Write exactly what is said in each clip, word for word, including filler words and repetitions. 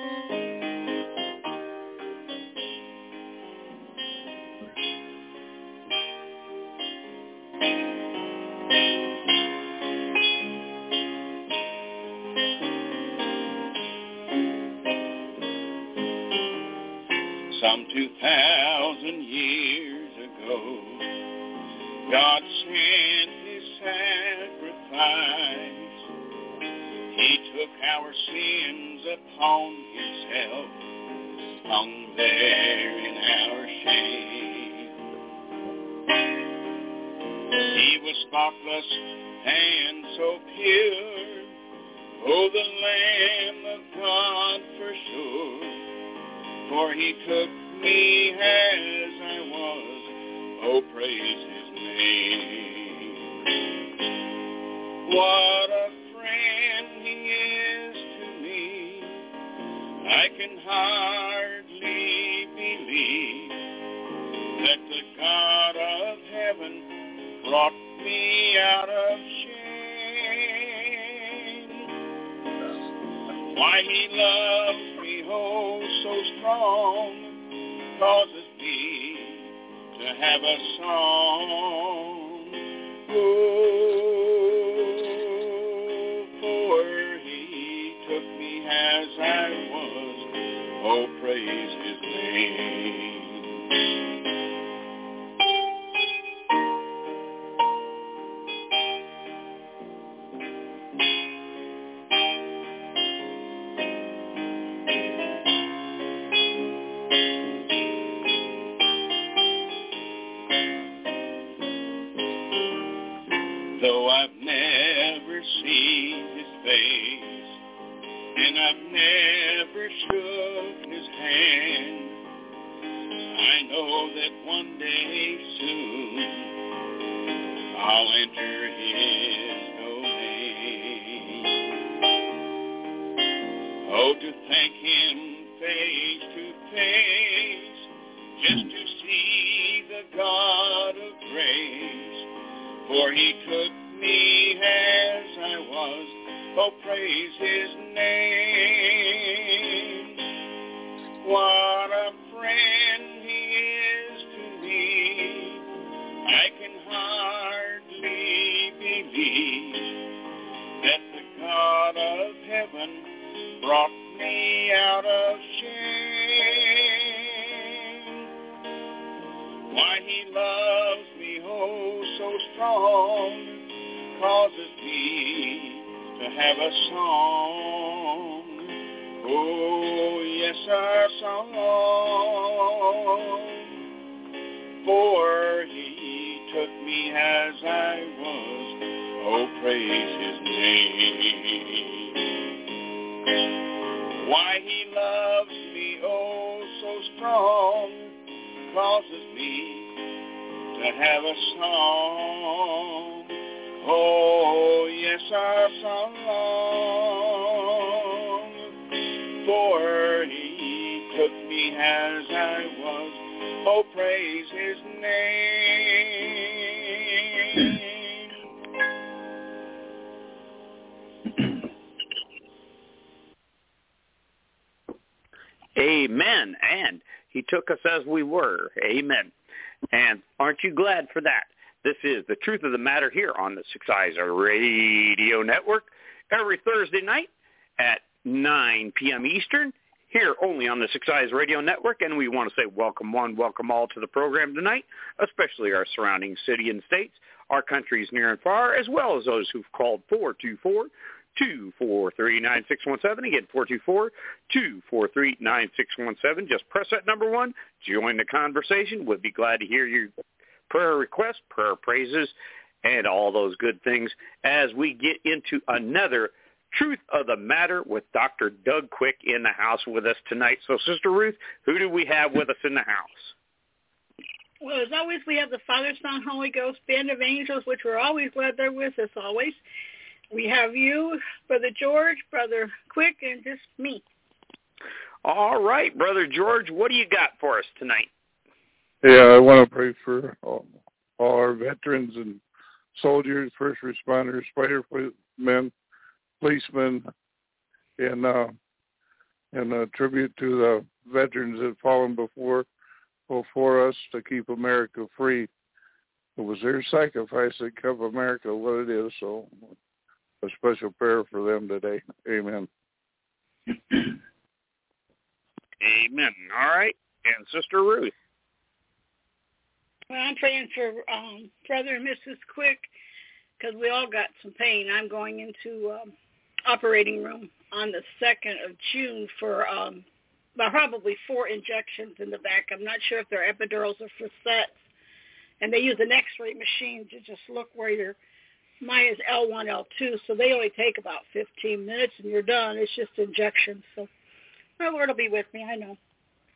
Some two thousand years ago, God sent his sacrifice. He took our sins upon himself, hung there in our shame. He was spotless and so pure, oh, the Lamb of God for sure. For he took me as I was, oh, praise his name. What a friend he is to me, I can hardly believe that the God of heaven brought me out of shame. Why he loves me, oh, so strong, causes me to have a song. Oh, for he took me as I was, oh, praise his name. Though I've never seen his face, and I've never shook his hand, I know that one day soon I'll enter his domain. Oh, to thank him face to face, just to see the God of grace. For he took me as I was, oh, praise his name. What a friend he is to me, I can hardly believe that the God of heaven brought me out of shame. Why he loves me, oh, so strong, causes me to have a song. Oh, yes, our song. For he took me as I was, oh, praise his name. Why he loves me, oh, so strong, causes me to have a song. Oh, yes, our song. For he took me as I was, oh, praise his name. Amen. And he took us as we were. Amen. And aren't you glad for that? This is the truth of the matter here on the Six Eyes Radio Network every Thursday night at nine p.m. Eastern, here only on the Six Eyes Radio Network. And we want to say welcome one, welcome all to the program tonight, especially our surrounding city and states, our countries near and far, as well as those who've called four two four, two four three, nine six one seven. Again, four two four, two four three, nine six one seven. Just press that number one, join the conversation. We'd be glad to hear your prayer requests, prayer praises, and all those good things as we get into another Truth of the Matter with Doctor Doug Quick in the house with us tonight. So, Sister Ruth, who do we have with us in the house? Well, as always, we have the Father, Son, Holy Ghost, Band of Angels, which we're always glad they're with us always. We have you, Brother George, Brother Quick, and just me. All right, Brother George, what do you got for us tonight? Yeah, I want to pray for all, all our veterans and soldiers, first responders, firemen, policemen, and uh, and a tribute to the veterans that fallen before before us to keep America free. It was their sacrifice that kept America what it is. So a special prayer for them today. Amen. Amen. All right. And Sister Ruth. Well, I'm praying for um, Brother and Missus Quick because we all got some pain. I'm going into um, operating room on the second of June for um, well, probably four injections in the back. I'm not sure if they're epidurals or facets. And they use an x-ray machine to just look where your, mine is L one, L two, so they only take about fifteen minutes and you're done. It's just injections. So my Lord will be with me, I know.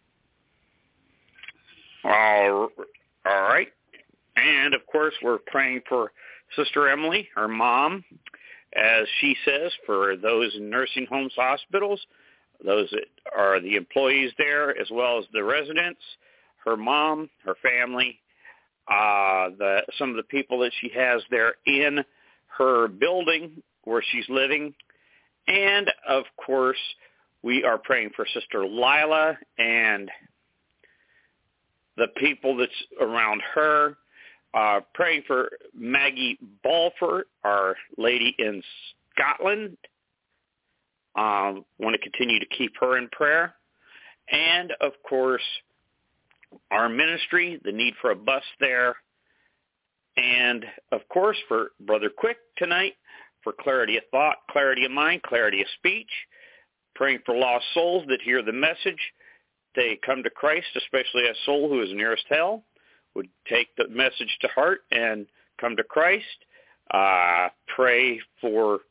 All, all right. And, of course, we're praying for Sister Emily, her mom, as she says, for those in nursing homes, hospitals, those that are the employees there, as well as the residents, her mom, her family, uh, the some of the people that she has there in her building where she's living. And, of course, we are praying for Sister Lila and the people that's around her, uh, praying for Maggie Balfour, our lady in Scotland. Um, want to continue to keep her in prayer. And, of course, our ministry, the need for a bus there. And, of course, for Brother Quick tonight, for clarity of thought, clarity of mind, clarity of speech, praying for lost souls that hear the message. They come to Christ, especially a soul who is nearest hell, would take the message to heart and come to Christ. Uh, pray for,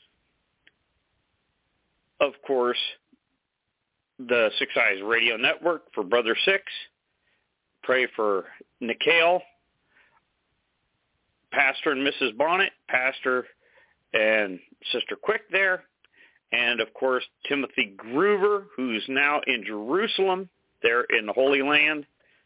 of course, the Six Eyes Radio Network, for Brother Six. Pray for Nikhil, Pastor and Missus Bonnet, Pastor and Sister Quick there. And, of course, Timothy Groover, who's now in Jerusalem, there in the Holy Land.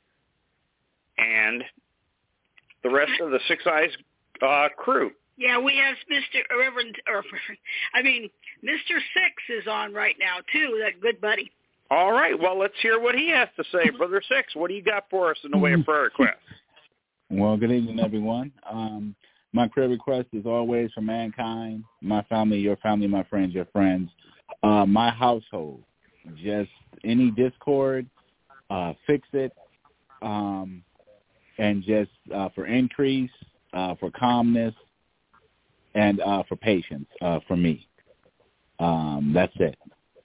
And the rest of the Six Eyes uh, crew. Yeah, we have Mister Reverend, or I mean, Mister Six is on right now, too, that good buddy. All right, well, let's hear what he has to say. Brother Six, what do you got for us in the way of prayer requests? Well, good evening, everyone. Um, my prayer request is always for mankind, my family, your family, my friends, your friends, uh, my household. Just any discord, uh, fix it, um, and just uh, for increase, uh, for calmness, and uh, for patience uh, for me. Um, that's it.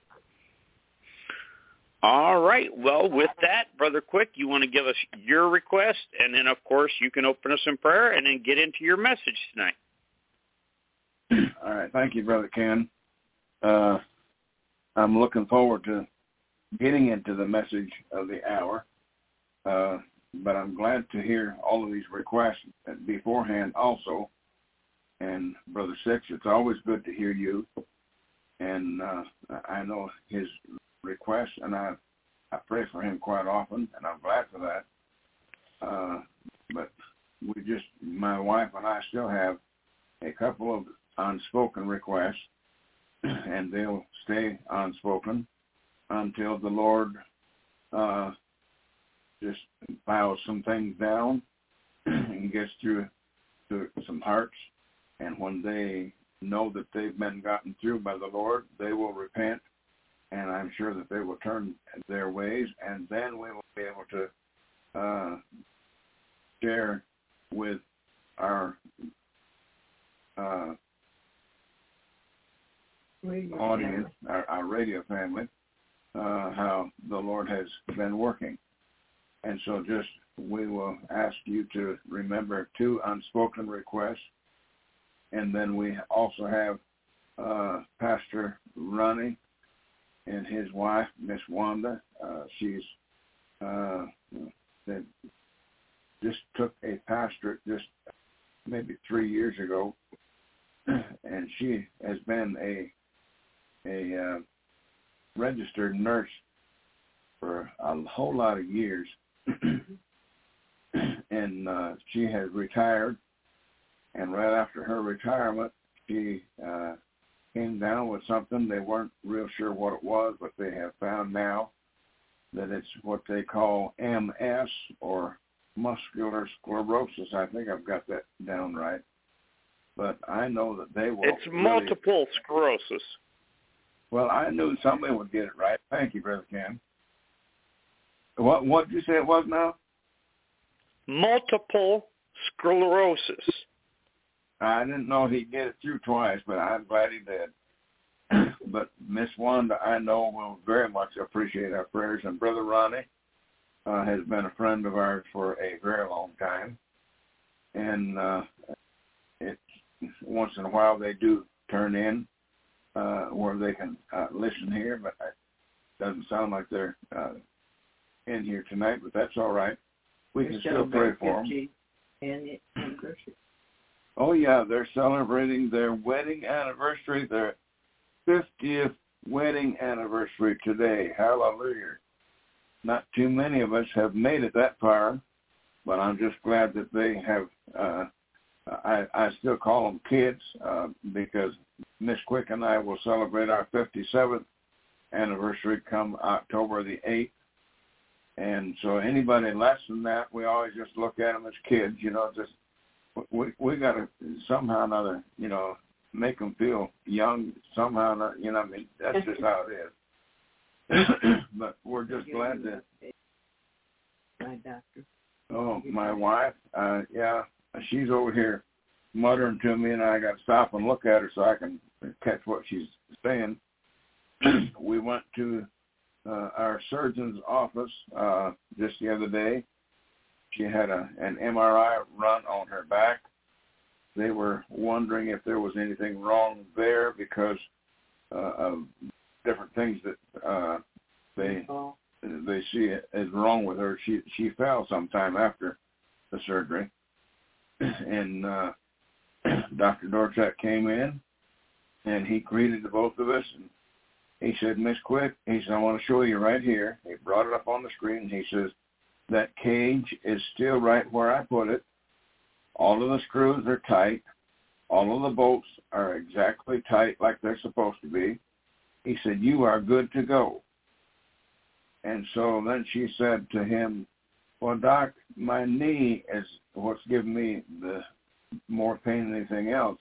All right. Well, with that, Brother Quick, you want to give us your request, and then, of course, you can open us in prayer and then get into your message tonight. All right. Thank you, Brother Ken. Uh, I'm looking forward to getting into the message of the hour, uh, but I'm glad to hear all of these requests beforehand also. And, Brother Six, it's always good to hear you. And uh, I know his requests, and I I pray for him quite often, and I'm glad for that. Uh, but we just, my wife and I still have a couple of unspoken requests, and they'll stay unspoken until the Lord uh, just files some things down and gets through to some hearts. And when they know that they've been gotten through by the Lord, they will repent. And I'm sure that they will turn their ways, and then we will be able to uh, share with our uh, audience, our, our radio family, uh, how the Lord has been working. And so just we will ask you to remember two unspoken requests, and then we also have uh, Pastor Ronnie and his wife, Miss Wanda. Uh, she's uh, they just took a pastorate just maybe three years ago, and she has been a a uh, registered nurse for a whole lot of years, and uh, she has retired. And right after her retirement, she uh, came down with something. They weren't real sure what it was, but they have found now that it's what they call M S, or muscular sclerosis. I think I've got that down right. But I know that they will. It's really, multiple sclerosis. Well, I knew somebody would get it right. Thank you, Brother Ken. What what did you say it was now? Multiple sclerosis. I didn't know he'd get it through twice, but I'm glad he did. But Miss Wanda, I know, will very much appreciate our prayers. And Brother Ronnie uh, has been a friend of ours for a very long time. And uh, it, once in a while they do turn in uh, where they can uh, listen here, but it doesn't sound like they're uh, in here tonight, but that's all right. We can still pray for them. Anniversary. Oh, yeah, they're celebrating their wedding anniversary, their fiftieth wedding anniversary today. Hallelujah. Not too many of us have made it that far, but I'm just glad that they have, uh, I, I still call them kids uh, because Miss Quick and I will celebrate our fifty-seventh anniversary come October the eighth. And so anybody less than that, we always just look at them as kids, you know, just we we got to somehow or another, you know, make them feel young somehow or another, you know, I mean, that's just how it is. But we're just glad that. My doctor. Oh, my wife, uh, yeah, she's over here muttering to me, and I got to stop and look at her so I can catch what she's saying. We went to uh, our surgeon's office uh, just the other day. She had a, an M R I run on her back. They were wondering if there was anything wrong there because uh, of different things that uh, they they see is wrong with her. She she fell sometime after the surgery, and uh, Doctor Dorchak came in, and he greeted the both of us, and he said, "Miss Quick," he said, "I want to show you right here." He brought it up on the screen, and he says, "That cage is still right where I put it. All of the screws are tight. All of the bolts are exactly tight like they're supposed to be." He said, "You are good to go." And so then she said to him, "Well, Doc, my knee is what's giving me the more pain than anything else."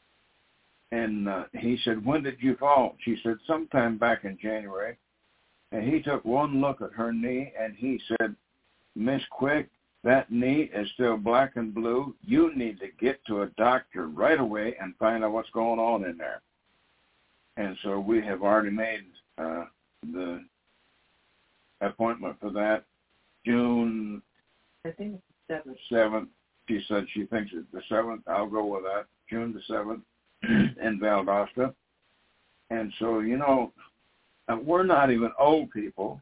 And uh, he said, "When did you fall?" She said, "Sometime back in January." And he took one look at her knee, and he said, "Miss Quick, that knee is still black and blue. You need to get to a doctor right away and find out what's going on in there." And so we have already made uh, the appointment for that. June I think it's seventh. seventh. She said she thinks it's the seventh. I'll go with that. June the seventh in Valdosta. And so, you know, we're not even old people.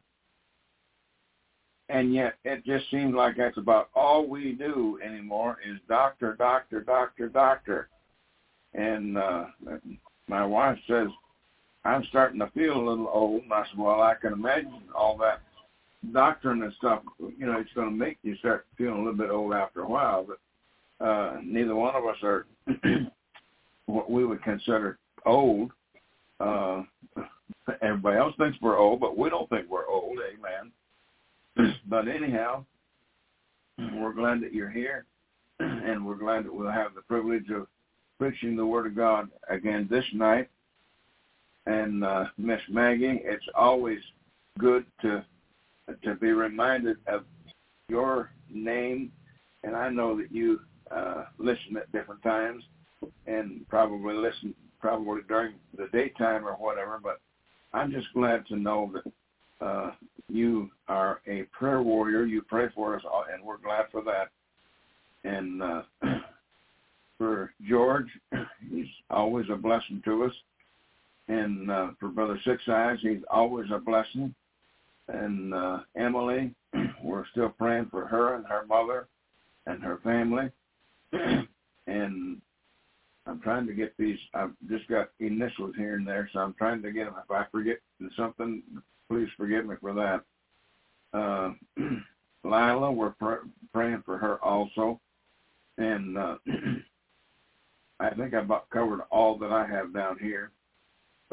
And yet it just seems like that's about all we do anymore is doctor, doctor, doctor, doctor. And uh, my wife says, "I'm starting to feel a little old." And I said, "Well, I can imagine all that doctoring and stuff, you know, it's going to make you start feeling a little bit old after a while. But uh, neither one of us are what we would consider old. Uh, everybody else thinks we're old, but we don't think we're old. Amen. But anyhow, we're glad that you're here, and we're glad that we'll have the privilege of preaching the Word of God again this night. And uh, Miss Maggie, it's always good to to be reminded of your name, and I know that you uh, listen at different times, and probably listen probably during the daytime or whatever. But I'm just glad to know that uh, you are a prayer warrior. You pray for us, all, and we're glad for that. And uh, for George, he's always a blessing to us. And uh, for Brother Six Eyes, he's always a blessing. And uh, Emily, we're still praying for her and her mother and her family. And I'm trying to get these, I've just got initials here and there, so I'm trying to get them. If I forget something, please forgive me for that. Uh, Lila, we're pr- praying for her also. And uh, I think I've about covered all that I have down here.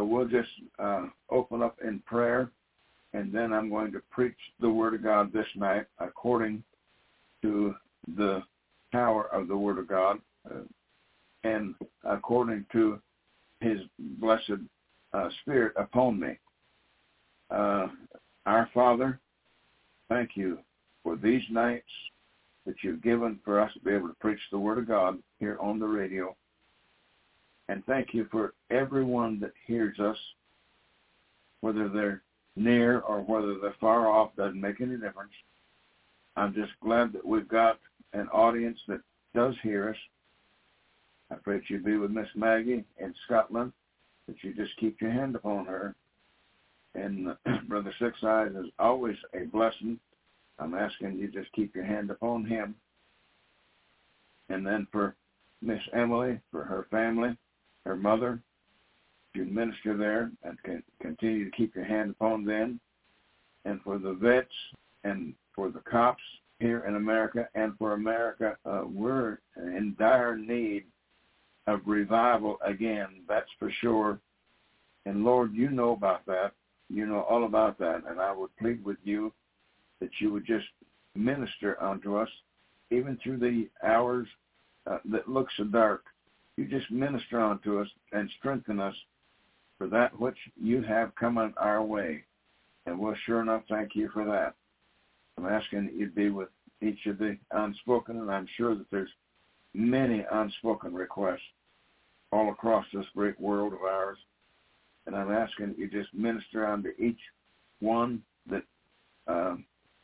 So we'll just uh, open up in prayer, and then I'm going to preach the Word of God this night according to the power of the Word of God uh, and according to His blessed uh, Spirit upon me. Uh, our Father, thank you for these nights that you've given for us to be able to preach the Word of God here on the radio. And thank you for everyone that hears us, whether they're near or whether they're far off, doesn't make any difference. I'm just glad that we've got an audience that does hear us. I pray that you be with Miss Maggie in Scotland, that you just keep your hand upon her. And uh, Brother Six Eyes is always a blessing. I'm asking you just keep your hand upon him. And then for Miss Emily, for her family, her mother, you minister there and can continue to keep your hand upon them. And for the vets and for the cops here in America and for America, uh, we're in dire need of revival again, that's for sure. And Lord, you know about that. You know all about that. And I would plead with you that you would just minister unto us, even through the hours uh, that look so dark. You just minister unto us and strengthen us for that which you have coming our way. And we'll sure enough thank you for that. I'm asking that you'd be with each of the unspoken, and I'm sure that there's many unspoken requests all across this great world of ours. And I'm asking that you just minister unto each one that uh,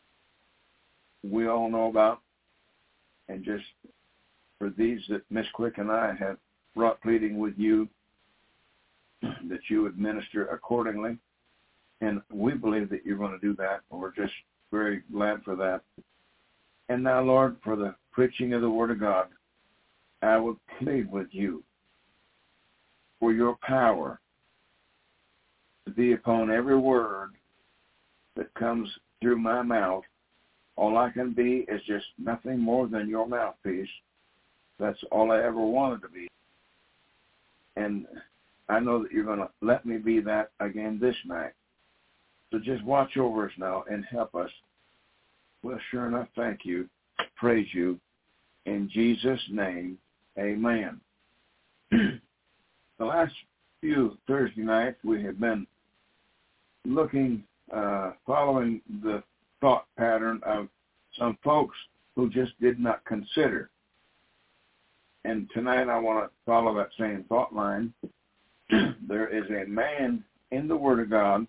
we all know about, and just for these that Miss Quick and I have brought pleading with you, that you would minister accordingly. And we believe that you're going to do that, and we're just very glad for that. And now, Lord, for the preaching of the Word of God, I would plead with you for your power to be upon every word that comes through my mouth. All I can be is just nothing more than your mouthpiece. That's all I ever wanted to be. And I know that you're going to let me be that again this night. So just watch over us now and help us. Well, sure enough, thank you. Praise you. In Jesus' name, amen. The last few Thursday nights, we have been looking, uh, following the thought pattern of some folks who just did not consider. And tonight I want to follow that same thought line. There is a man in the Word of God.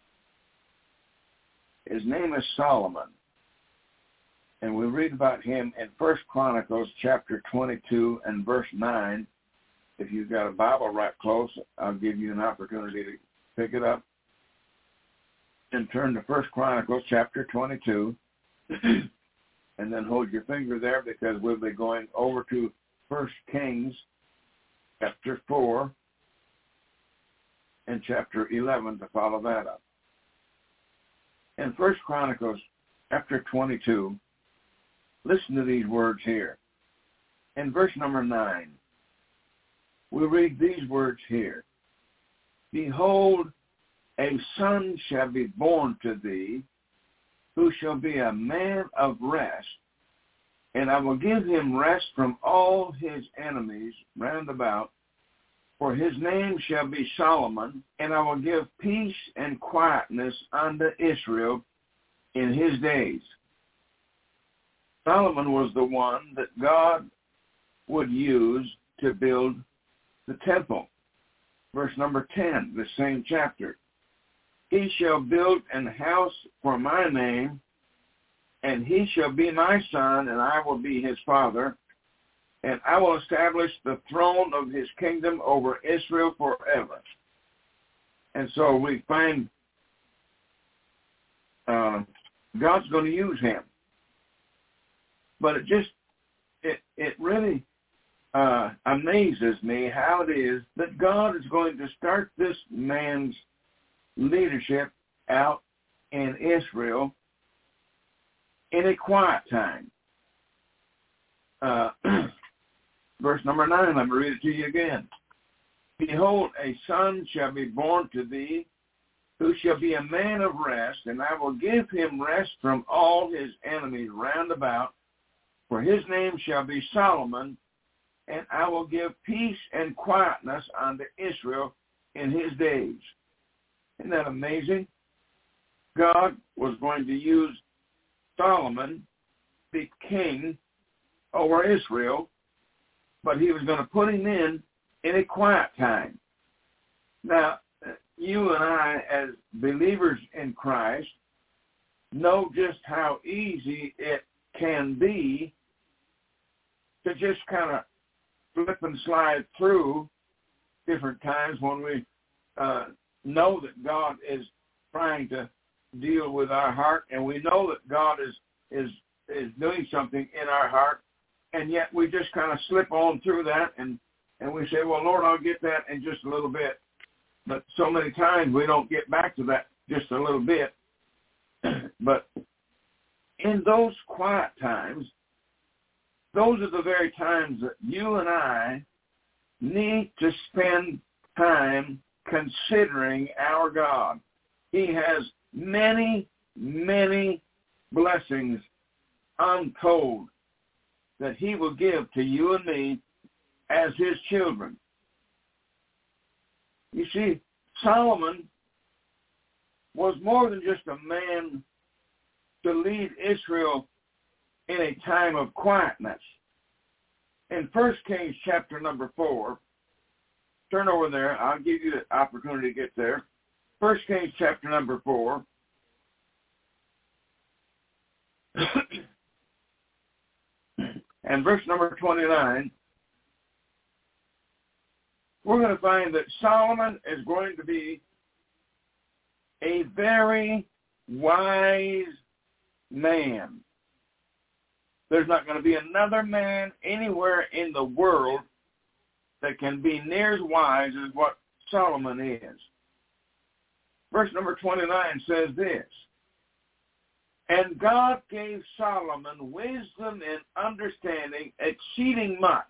His name is Solomon. And we read about him in First Chronicles chapter twenty-two and verse nine. If you've got a Bible right close, I'll give you an opportunity to pick it up. And turn to First Chronicles chapter twenty-two. And then hold your finger there, because we'll be going over to First Kings chapter four and chapter eleven to follow that up. In First Chronicles chapter twenty-two, listen to these words here. In verse number nine, we read these words here. Behold, a son shall be born to thee, who shall be a man of rest, and I will give him rest from all his enemies round about, for his name shall be Solomon, and I will give peace and quietness unto Israel in his days. Solomon was the one that God would use to build the temple. Verse number ten, the same chapter. He shall build an house for my name, and he shall be my son, and I will be his father, and I will establish the throne of his kingdom over Israel forever. And so we find uh, God's going to use him. But it just, it, it really uh, amazes me how it is that God is going to start this man's leadership out in Israel in a quiet time. Uh, verse number nine, let me read it to you again. Behold, a son shall be born to thee, who shall be a man of rest, and I will give him rest from all his enemies round about, for his name shall be Solomon, and I will give peace and quietness unto Israel in his days. Isn't that amazing? God was going to use Solomon, the king over Israel, but he was going to put him in in a quiet time. Now, you and I, as believers in Christ, know just how easy it can be to just kind of flip and slide through different times when we uh, know that God is trying to deal with our heart, and we know that God is is is doing something in our heart, and yet we just kind of slip on through that, and, and we say, well, Lord, I'll get that in just a little bit. But so many times we don't get back to that just a little bit. But in those quiet times, those are the very times that you and I need to spend time considering our God. He has many, many blessings untold that he will give to you and me as his children. You see, Solomon was more than just a man to lead Israel in a time of quietness. In First Kings chapter number four, turn over there. I'll give you the opportunity to get there. First Kings chapter number four. And verse number twenty-nine, we're going to find that Solomon is going to be a very wise man. There's not going to be another man anywhere in the world that can be near as wise as what Solomon is. Verse number twenty-nine says this, and God gave Solomon wisdom and understanding exceeding much,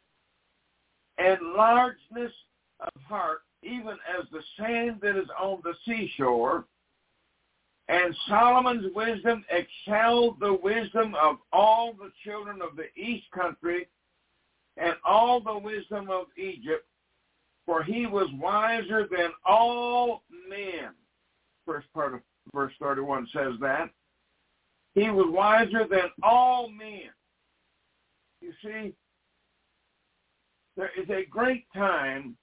and largeness of heart, even as the sand that is on the seashore. And Solomon's wisdom excelled the wisdom of all the children of the east country and all the wisdom of Egypt, for he was wiser than all men. First part of verse thirty-one says that. He was wiser than all men. You see, there is a great time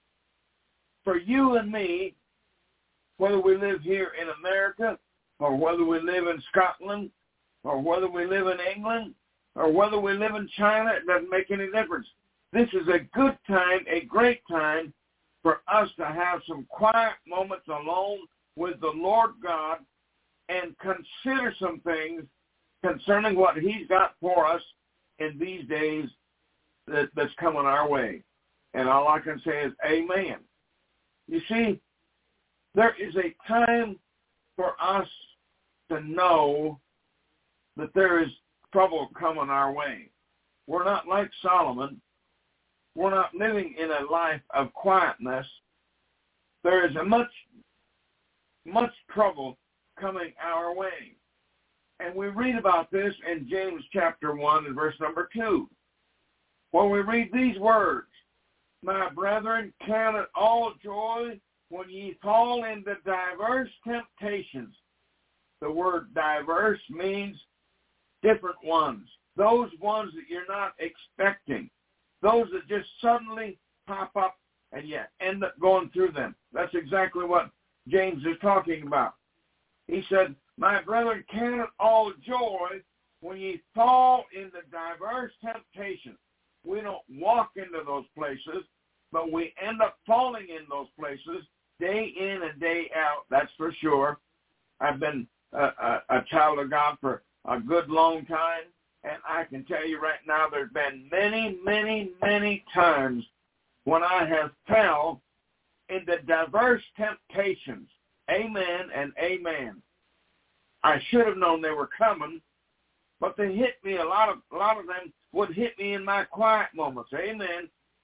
for you and me, whether we live here in America, or whether we live in Scotland, or whether we live in England, or whether we live in China, it doesn't make any difference. This is a good time, a great time for us to have some quiet moments alone with the Lord God and consider some things concerning what he's got for us in these days that, that's coming our way. And all I can say is amen. You see, there is a time for us to know that there is trouble coming our way. We're not like Solomon. We're not living in a life of quietness. There is a much, much trouble coming our way. And we read about this in James chapter one and verse number two, where we read these words, my brethren, count it all joy when ye fall into diverse temptations. The word diverse means different ones, those ones that you're not expecting, those that just suddenly pop up and you end up going through them. That's exactly what James is talking about. He said, my brethren, count it all joy when ye fall into diverse temptations. We don't walk into those places, but we end up falling in those places day in and day out, that's for sure. I've been a, a, a child of God for a good long time, and I can tell you right now there's been many, many, many times when I have fell into diverse temptations. Amen and amen. I should have known they were coming, but they hit me. A lot of a lot of them would hit me in my quiet moments. Amen.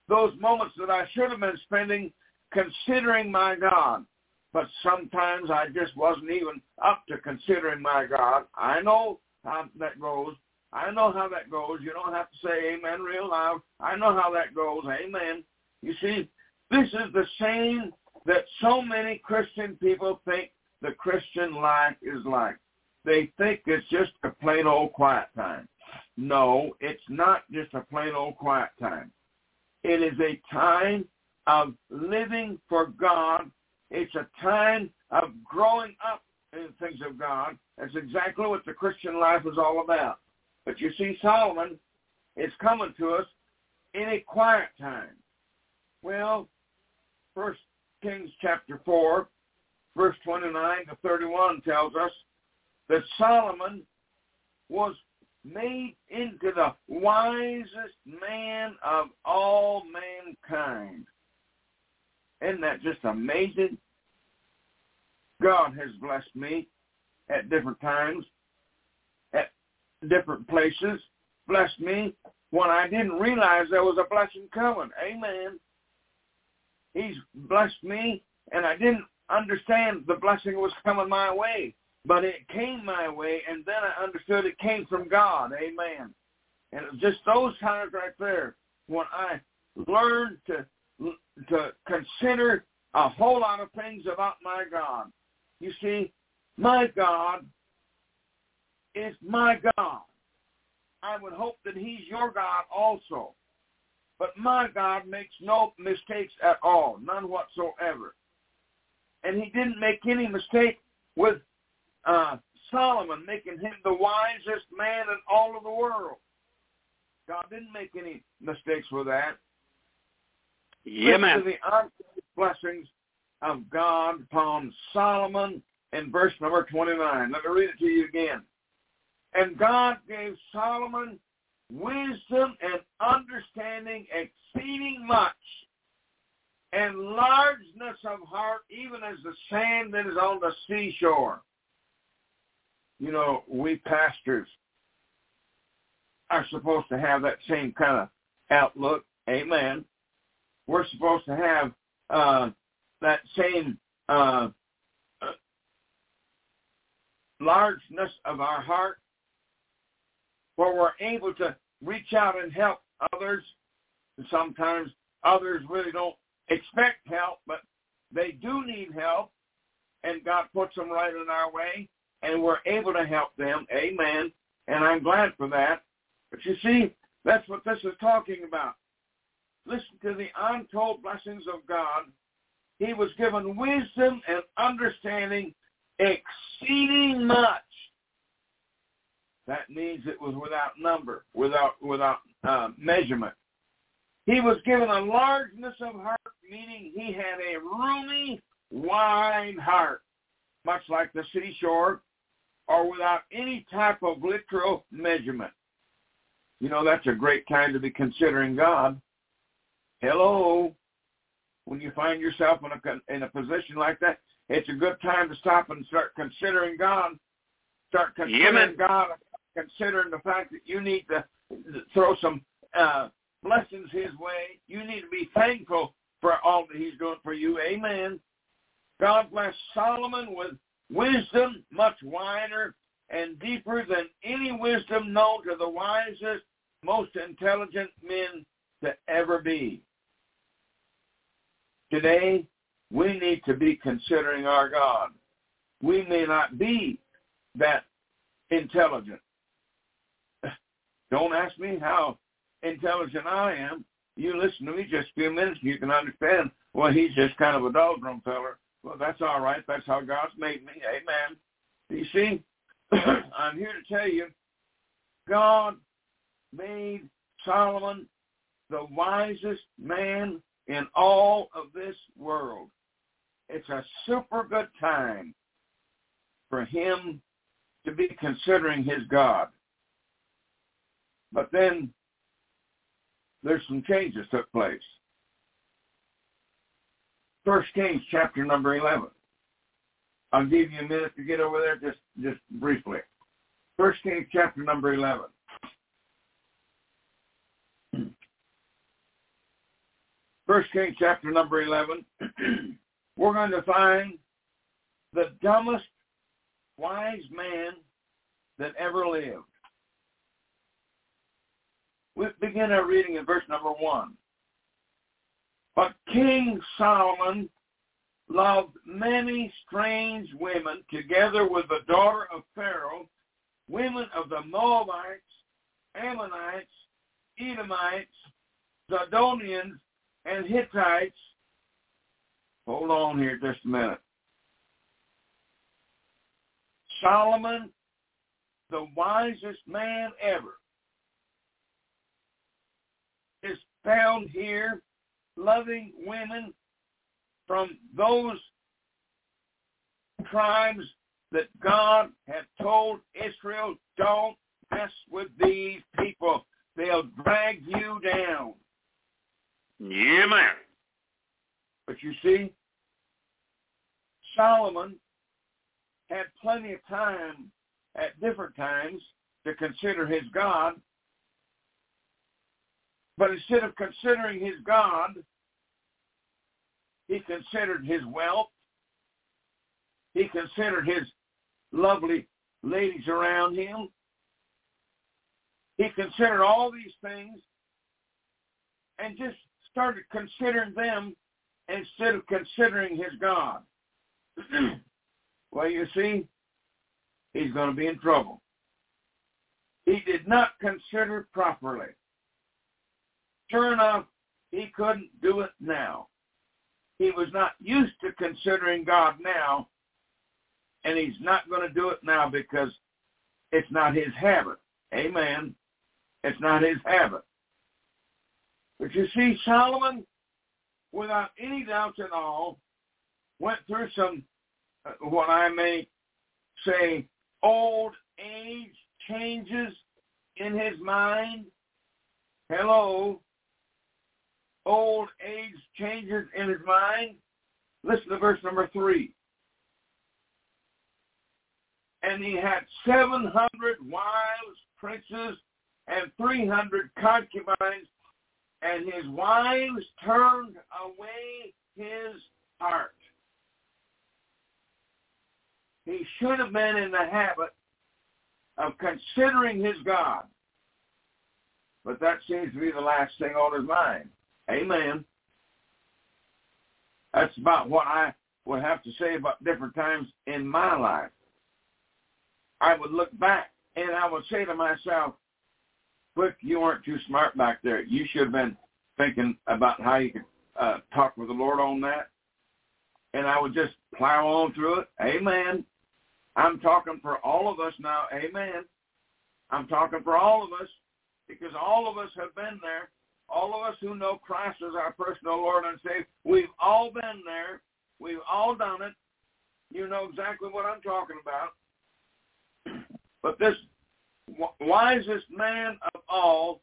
those moments that I should have been spending considering my God. But sometimes I just wasn't even up to considering my God. I know how that goes. I know how that goes. You don't have to say amen real loud. I know how that goes. Amen. You see, this is the same that so many Christian people think the Christian life is like. They think it's just a plain old quiet time. No, it's not just a plain old quiet time. It is a time of living for God. It's a time of growing up in the things of God. That's exactly what the Christian life is all about. But you see, Solomon is coming to us in a quiet time. Well, First Kings chapter four, verse twenty-nine to thirty-one tells us that Solomon was made into the wisest man of all mankind. Isn't that just amazing? God has blessed me at different times, at different places, blessed me when I didn't realize there was a blessing coming. Amen. He's blessed me, and I didn't understand the blessing was coming my way, but it came my way, and then I understood it came from God. Amen. And it was just those times right there when I learned to to consider a whole lot of things about my God. You see, my God is my God. I would hope that he's your God also. But my God makes no mistakes at all, none whatsoever. And he didn't make any mistake with uh, Solomon, making him the wisest man in all of the world. God didn't make any mistakes with that. Yeah, man. Listen to the untold blessings of God upon Solomon in verse number twenty-nine. Let me read it to you again. And God gave Solomon wisdom and understanding exceeding much, and largeness of heart, even as the sand that is on the seashore. You know, we pastors are supposed to have that same kind of outlook. Amen. We're supposed to have uh, that same uh, largeness of our heart, where we're able to reach out and help others. And sometimes others really don't expect help, but they do need help, and God puts them right in our way, and we're able to help them. Amen. And I'm glad for that. But you see, that's what this is talking about. Listen to the untold blessings of God. He was given wisdom and understanding exceeding much. That means it was without number, without without uh, measurement. He was given a largeness of heart, meaning he had a roomy, wide heart, much like the seashore, or without any type of literal measurement. You know, that's a great time to be considering God. Hello. When you find yourself in a, in a position like that, it's a good time to stop and start considering God. Start considering yeah, God, considering the fact that you need to throw some uh, blessings his way. You need to be thankful for all that he's doing for you. Amen. God bless Solomon with wisdom much wider and deeper than any wisdom known to the wisest, most intelligent men to ever be. Today, we need to be considering our God. We may not be that intelligent. Don't ask me how intelligent I am. You listen to me just a few minutes and you can understand, well, he's just kind of a doldrum feller. Well, that's all right. That's how God's made me. Amen. You see, I'm here to tell you, God made Solomon the wisest man in all of this world. It's a super good time for him to be considering his God. But then there's some changes took place. First Kings chapter number eleven. I'll give you a minute to get over there just, just briefly. First Kings chapter number eleven. First Kings chapter number eleven, we're going to find the dumbest wise man that ever lived. We begin our reading in verse number one. But King Solomon loved many strange women, together with the daughter of Pharaoh, women of the Moabites, Ammonites, Edomites, Zidonians, and Hittites. Hold on here just a minute. Solomon, the wisest man ever, is found here loving women from those tribes that God had told Israel, don't mess with these people. They'll drag you down. Yeah, man. But you see, Solomon had plenty of time at different times to consider his God. But instead of considering his God, he considered his wealth. He considered his lovely ladies around him. He considered all these things and just started considering them instead of considering his God. Well, you see, he's going to be in trouble. He did not consider properly. Sure enough, he couldn't do it now. He was not used to considering God now, and he's not going to do it now because it's not his habit. Amen. It's not his habit. But you see, Solomon, without any doubts at all, went through some, uh, what I may say, old age changes in his mind. Hello. Old age changes in his mind. Listen to verse number three. And he had seven hundred wives, princes, and three hundred concubines, and his wives turned away his heart. He should have been in the habit of considering his God, but that seems to be the last thing on his mind. Amen. That's about what I would have to say about different times in my life. I would look back and I would say to myself, Quick, you weren't too smart back there. You should have been thinking about how you could uh, talk with the Lord on that. And I would just plow on through it. Amen. I'm talking for all of us now. Amen. I'm talking for all of us because all of us have been there. All of us who know Christ as our personal Lord and Savior, we've all been there. We've all done it. You know exactly what I'm talking about. But this wisest man of all,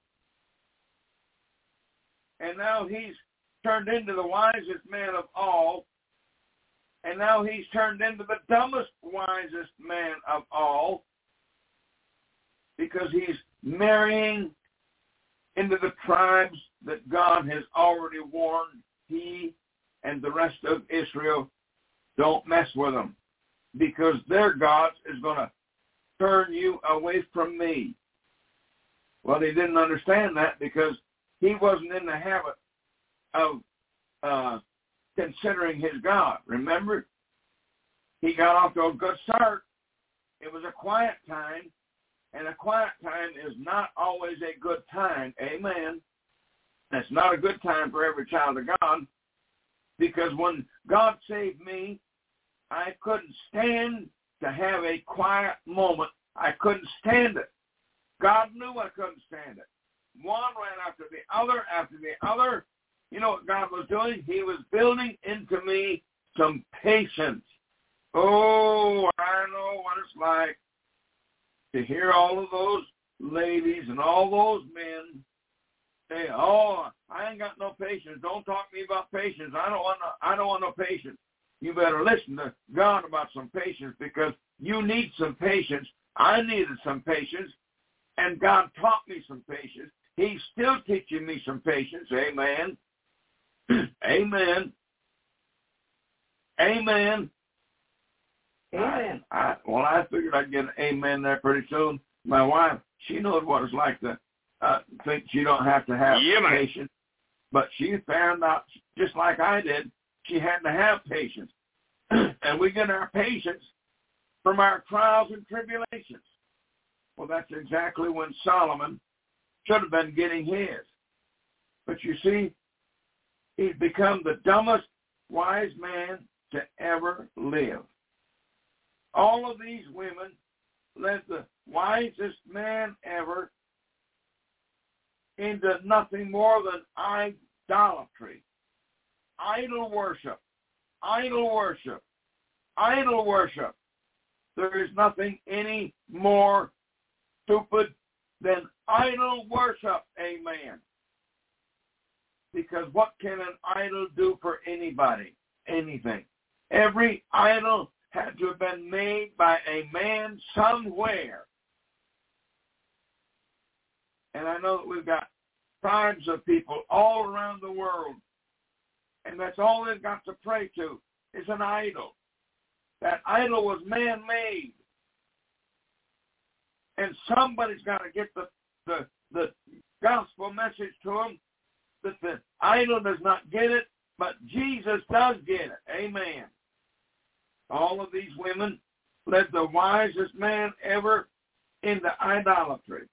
and now he's turned into the wisest man of all, and now he's turned into the dumbest wisest man of all, because he's marrying into the tribes that God has already warned he and the rest of Israel, don't mess with them, because their God is going to turn you away from me. Well, he didn't understand that because he wasn't in the habit of uh, considering his God. Remember, he got off to a good start. It was a quiet time. And a quiet time is not always a good time. Amen. It's not a good time for every child of God, because when God saved me, I couldn't stand to have a quiet moment. I couldn't stand it. God knew I couldn't stand it. One ran after the other, after the other. You know what God was doing? He was building into me some patience. Oh, I know what it's like to hear all of those ladies and all those men say, "Oh, I ain't got no patience. Don't talk to me about patience. I don't want no, I don't want no patience." You better listen to God about some patience, because you need some patience. I needed some patience, and God taught me some patience. He's still teaching me some patience. Amen. Amen. Amen. Amen. I, I, well, I figured I'd get an amen there pretty soon. My wife, she knows what it's like to uh, think she don't have to have yeah, patience. But she found out, just like I did, she had to have patience. And we get our patience from our trials and tribulations. Well, that's exactly when Solomon should have been getting his. But you see, he's become the dumbest wise man to ever live. All of these women led the wisest man ever into nothing more than idolatry, idol worship, idol worship, idol worship. There is nothing any more stupid than idol worship, amen. Because what can an idol do for anybody? Anything. Every idol had to have been made by a man somewhere. And I know that we've got tribes of people all around the world, and that's all they've got to pray to is an idol. That idol was man-made. And somebody's got to get the, the, the gospel message to them that the idol does not get it, but Jesus does get it. Amen. All of these women led the wisest man ever into idolatry.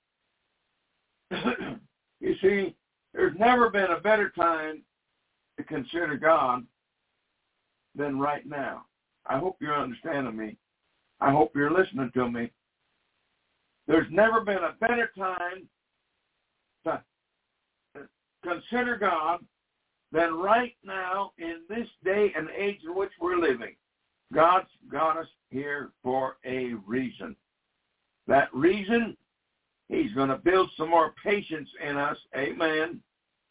You see, there's never been a better time to consider God than right now. I hope you're understanding me. I hope you're listening to me. There's never been a better time to consider God than right now in this day and age in which we're living. God's got us here for a reason. That reason, he's going to build some more patience in us. Amen.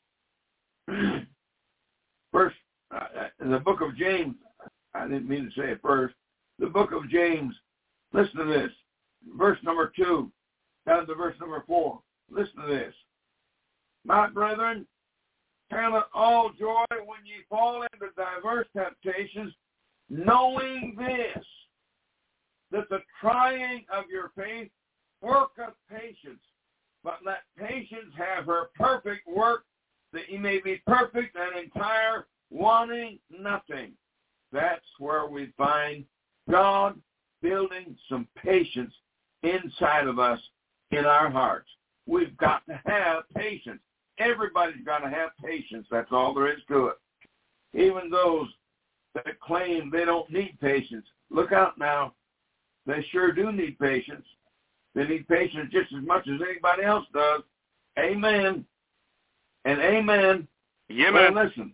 First, uh, in the book of James, I didn't mean to say it first. The book of James, listen to this. Verse number two, down to verse number four. Listen to this. My brethren, count it all joy when ye fall into diverse temptations, knowing this, that the trying of your faith worketh patience. But let patience have her perfect work, that ye may be perfect and entire, wanting nothing. That's where we find God building some patience inside of us in our hearts. We've got to have patience. Everybody's got to have patience. That's all there is to it. Even those that claim they don't need patience, look out now. They sure do need patience. They need patience just as much as anybody else does. Amen. And amen. Yeah, well, man. listen.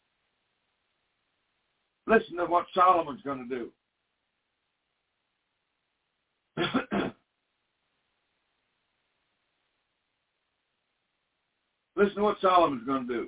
Listen to what Solomon's going to do. Listen to what Solomon's going to do.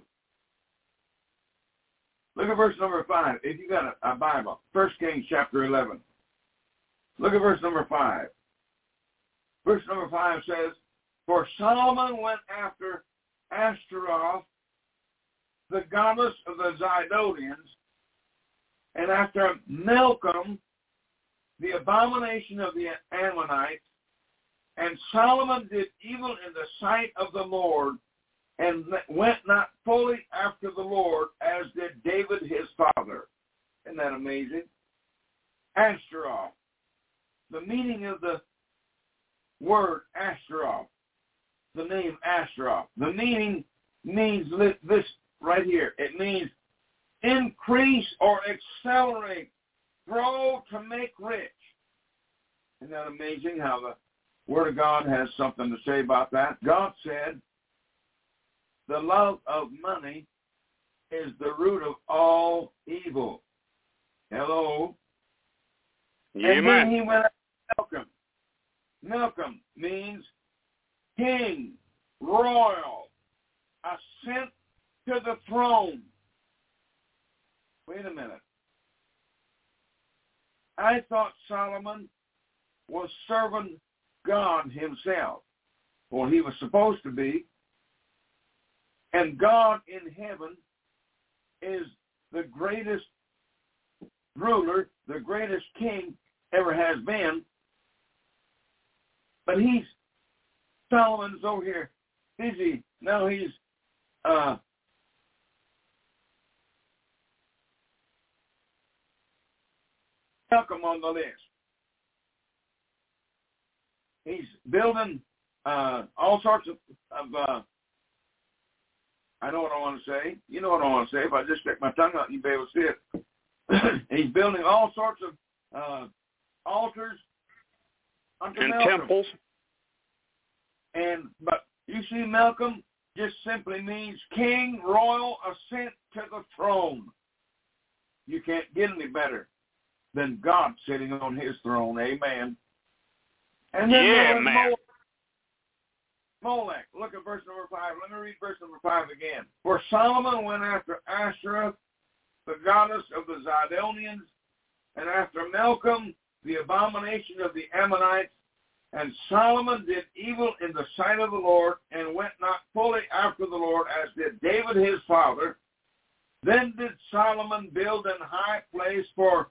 Look at verse number five. If you got a, a Bible, First Kings chapter eleven. Look at verse number five. Verse number five says, for Solomon went after Ashtaroth, the goddess of the Zidonians, and after Milcom, the abomination of the Ammonites, and Solomon did evil in the sight of the Lord, and went not fully after the Lord, as did David his father. Isn't that amazing? Ashtaroth. The meaning of the word Ashtaroth, the name Ashtaroth, the meaning means this right here. It means increase or accelerate, grow to make rich. Isn't that amazing how the Word of God has something to say about that? God said, the love of money is the root of all evil. Hello? Yeah, and man. then he went after Milcom. Milcom means king, royal, ascent to the throne. Wait a minute. I thought Solomon was serving God himself. Well, he was supposed to be. And God in heaven is the greatest ruler, the greatest king ever has been. But he's, Solomon's over here busy. Now he's uh, Malcolm on the list. He's building uh, all sorts of, of uh, I know what I want to say. You know what I want to say. If I just stick my tongue out, you'll be able to see it. He's building all sorts of uh, altars unto and Malcolm. temples. And but you see, Malcolm just simply means king, royal, ascent to the throne. You can't get any better than God sitting on his throne. Amen. And then yeah, there was man. Molech. Look at verse number five. Let me read verse number five again. For Solomon went after Asherah, the goddess of the Zidonians, and after Malcolm, the abomination of the Ammonites. And Solomon did evil in the sight of the Lord, and went not fully after the Lord, as did David his father. Then did Solomon build an high place for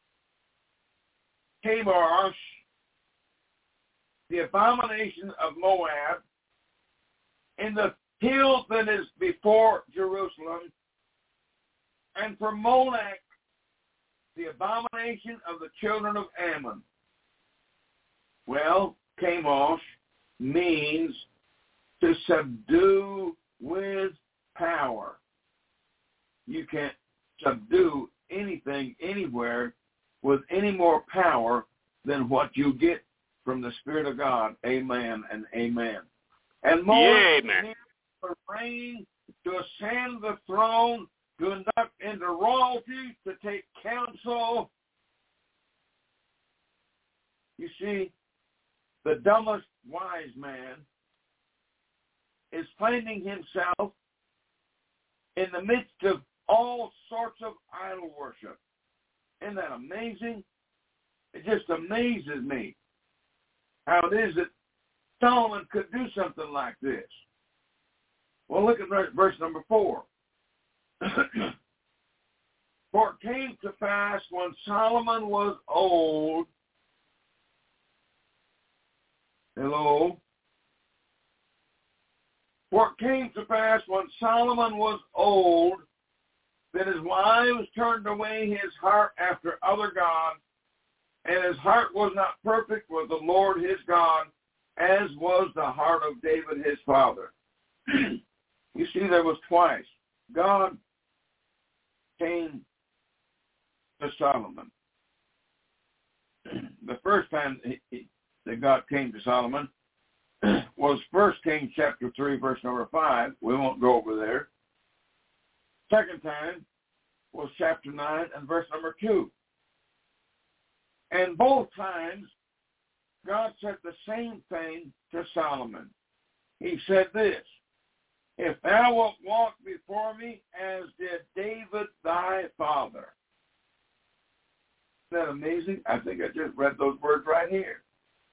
Chemosh, the abomination of Moab, in the hill that is before Jerusalem, and for Molech, the abomination of the children of Ammon. Well, Chemosh means to subdue with power. You can't subdue anything anywhere with any more power than what you get from the Spirit of God. Amen and amen. And Molech means to reign, to ascend the throne, to induct into royalty, to take counsel. You see, the dumbest wise man is finding himself in the midst of all sorts of idol worship. Isn't that amazing? It just amazes me how it is that Solomon could do something like this. Well, look at verse number four. For it came to pass when Solomon was old. Hello? For it came to pass when Solomon was old that his wives turned away his heart after other gods, and his heart was not perfect with the Lord his God, as was the heart of David his father. You see, there was twice. God came to Solomon. The first time he, he, that God came to Solomon was First Kings chapter three, verse number five. We won't go over there. Second time was chapter nine and verse number two. And both times, God said the same thing to Solomon. He said this, if thou wilt walk before me as did David thy father. Isn't that amazing? I think I just read those words right here.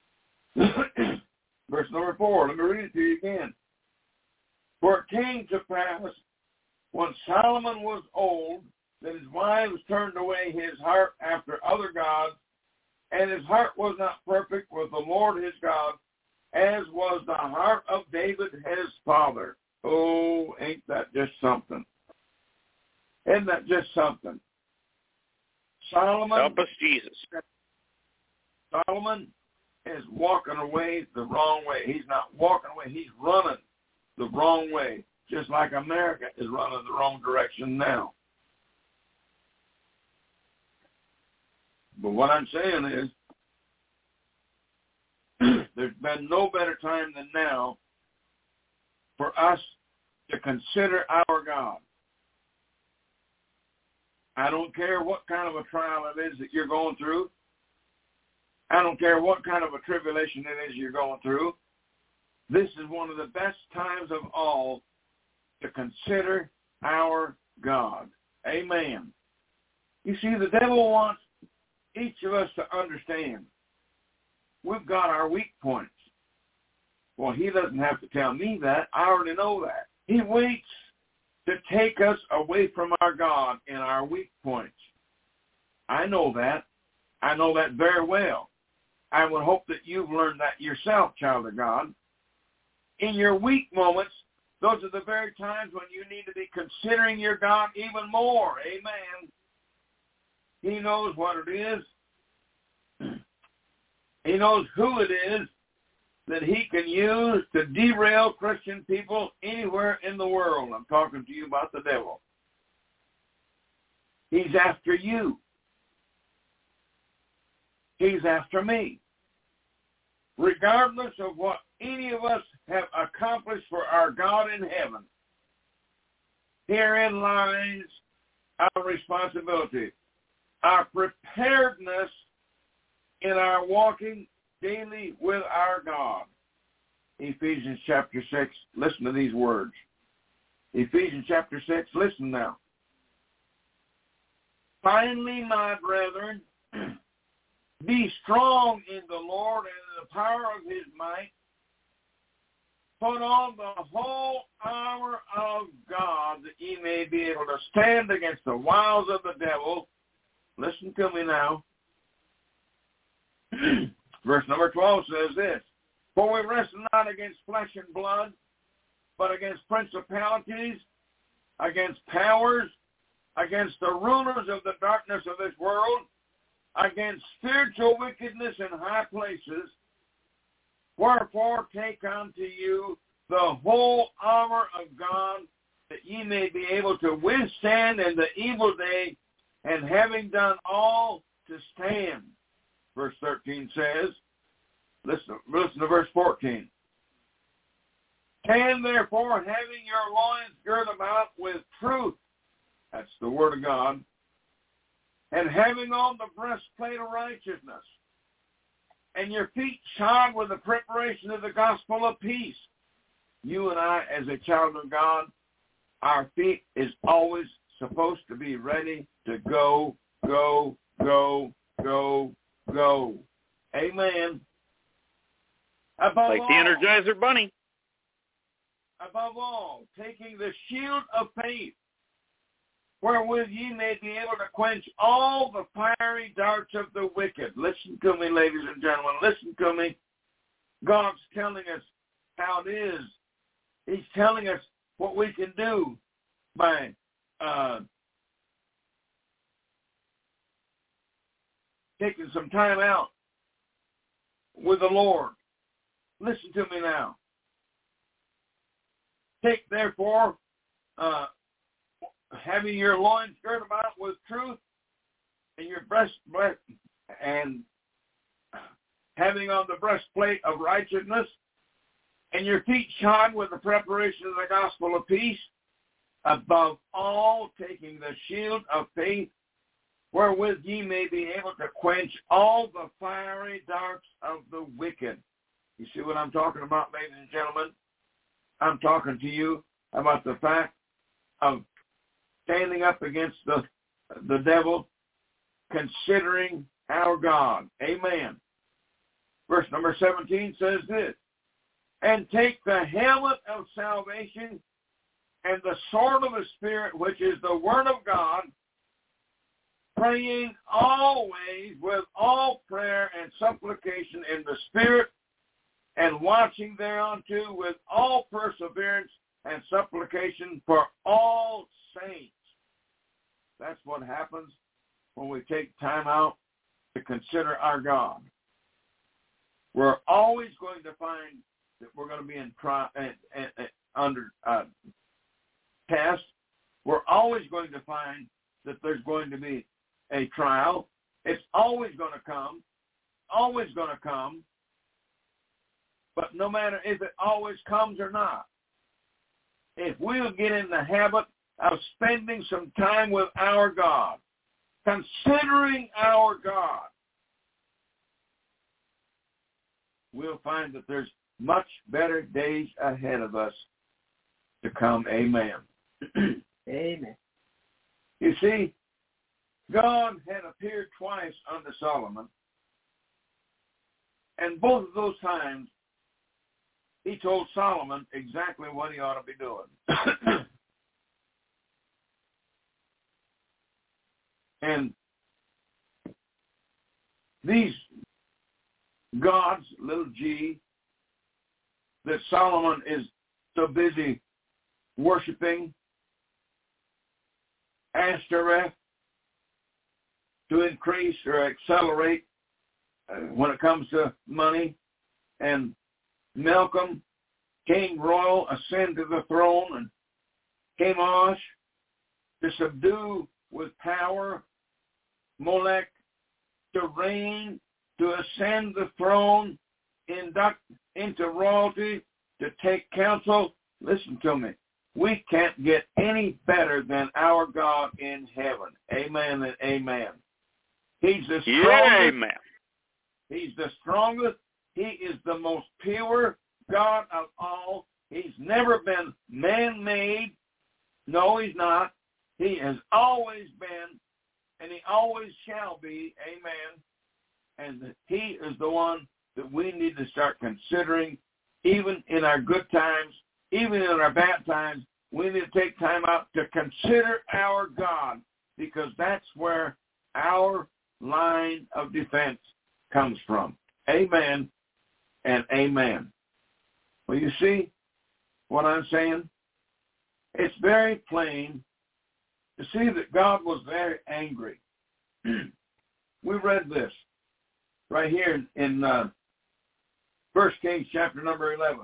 Verse number four, let me read it to you again. For it came to pass, when Solomon was old, that his wives turned away his heart after other gods, and his heart was not perfect with the Lord his God, as was the heart of David his father. Oh, ain't that just something? Isn't that just something? Solomon, help us, Jesus. Solomon is walking away the wrong way. He's not walking away. He's running the wrong way, just like America is running the wrong direction now. But what I'm saying is, there's been no better time than now for us to consider our God. I don't care what kind of a trial it is that you're going through. I don't care what kind of a tribulation it is you're going through. This is one of the best times of all to consider our God. Amen. You see, the devil wants each of us to understand we've got our weak points. Well, he doesn't have to tell me that. I already know that. He waits to take us away from our God in our weak points. I know that. I know that very well. I would hope that you've learned that yourself, child of God. In your weak moments, those are the very times when you need to be considering your God even more. Amen. He knows what it is. He knows who it is that he can use to derail Christian people anywhere in the world. I'm talking to you about the devil. He's after you. He's after me. Regardless of what any of us have accomplished for our God in heaven, herein lies our responsibility, our preparedness in our walking daily with our God. Ephesians chapter six, listen to these words. Ephesians chapter six, listen now. Finally, my brethren, be strong in the Lord and in the power of his might. Put on the whole armor of God that ye may be able to stand against the wiles of the devil. Listen to me now. Verse number twelve says this, for we wrestle not against flesh and blood, but against principalities, against powers, against the rulers of the darkness of this world, against spiritual wickedness in high places. Wherefore take unto you the whole armor of God, that ye may be able to withstand in the evil day, and having done all, to stand. Verse thirteen says, listen, listen to verse fourteen. Stand therefore, having your loins girt about with truth, that's the word of God, and having on the breastplate of righteousness, and your feet shod with the preparation of the gospel of peace. You and I, as a child of God, our feet is always supposed to be ready to go, go, go, go, go. Amen. Above like all, the Energizer Bunny. Above all, taking the shield of faith, wherewith ye may be able to quench all the fiery darts of the wicked. Listen to me, ladies and gentlemen. Listen to me. God's telling us how it is. He's telling us what we can do by uh, taking some time out with the Lord. Listen to me now. Take, therefore, uh, having your loins girt about with truth, and your breastplate, and having on the breastplate of righteousness, and your feet shod with the preparation of the gospel of peace. Above all, taking the shield of faith, wherewith ye may be able to quench all the fiery darts of the wicked. You see what I'm talking about, ladies and gentlemen? I'm talking to you about the fact of standing up against the the devil, considering our God. Amen. Verse number seventeen says this, and take the helmet of salvation and the sword of the Spirit, which is the word of God, praying always with all prayer and supplication in the Spirit, and watching thereunto with all perseverance and supplication for all saints. That's what happens when we take time out to consider our God. We're always going to find that we're going to be in tri- uh, uh, uh, under uh, test. We're always going to find that there's going to be a trial. It's always going to come, always going to come. But no matter if it always comes or not, if we'll get in the habit of spending some time with our God, considering our God, we'll find that there's much better days ahead of us to come. Amen. Amen. You see, God had appeared twice unto Solomon, and both of those times, he told Solomon exactly what he ought to be doing. And these gods, little g, that Solomon is so busy worshiping, Ashtoreth, to increase or accelerate uh, when it comes to money, and Malcolm, King Royal, ascend to the throne, and Chemosh to subdue with power, Molech to reign, to ascend the throne, induct into royalty, to take counsel. Listen to me. We can't get any better than our God in heaven. Amen and amen. He's the strongest. Yeah, amen. He's the strongest. He is the most pure God of all. He's never been man-made. No, he's not. He has always been, and he always shall be. Amen. And he is the one that we need to start considering, even in our good times, even in our bad times. We need to take time out to consider our God, because that's where our line of defense comes from. Amen and amen. Well, you see what I'm saying? It's very plain to see that God was very angry. We read this right here in uh, First Kings chapter number eleven.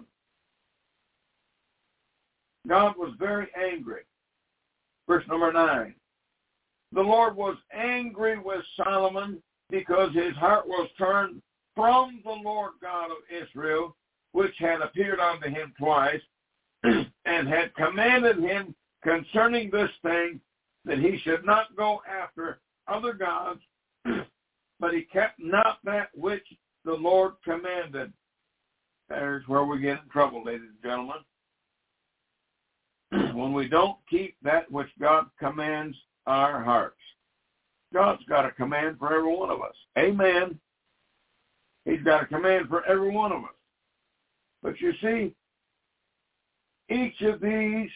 God was very angry. Verse number nine. The Lord was angry with Solomon because his heart was turned from the Lord God of Israel, which had appeared unto him twice, and had commanded him concerning this thing, that he should not go after other gods, but he kept not that which the Lord commanded. There's where we get in trouble, ladies and gentlemen. When we don't keep that which God commands our hearts. God's got a command for every one of us. Amen. He's got a command for every one of us. But you see, each of these,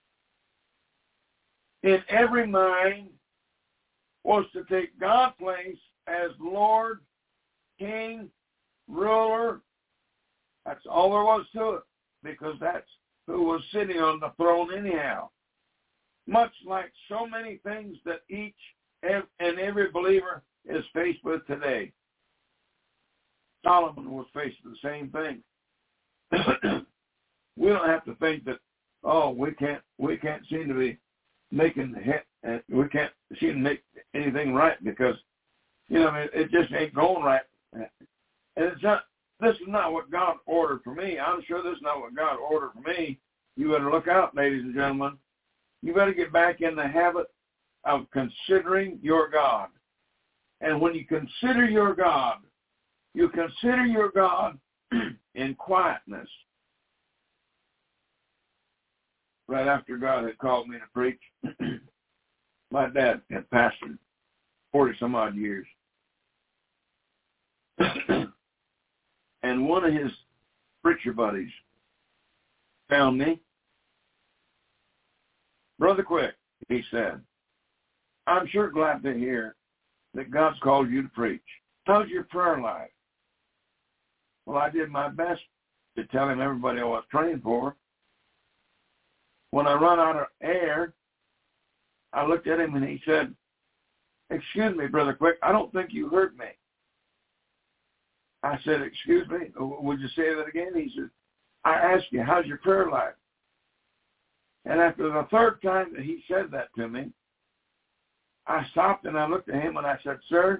in every mind, was to take God's place as Lord, King, ruler. That's all there was to it, because that's who was sitting on the throne anyhow. Much like so many things that each and every believer is faced with today. Solomon was faced with the same thing. We don't have to think that, oh, we can't we can't seem to be making the hit, and we can't seem to make anything right, because, you know, it, it just ain't going right. And it's not. This is not what God ordered for me. I'm sure this is not what God ordered for me. You better look out, ladies and gentlemen. You better get back in the habit of considering your God. And when you consider your God, you consider your God in quietness. Right after God had called me to preach, my dad had pastored forty some odd years. And one of his preacher buddies found me. Brother Quick, he said, I'm sure glad to hear that God's called you to preach. How's your prayer life? Well, I did my best to tell him everybody I was praying for. When I run out of air, I looked at him and he said, excuse me, Brother Quick, I don't think you heard me. I said, excuse me, would you say that again? He said, I asked you, how's your prayer life? And after the third time that he said that to me, I stopped and I looked at him and I said, sir,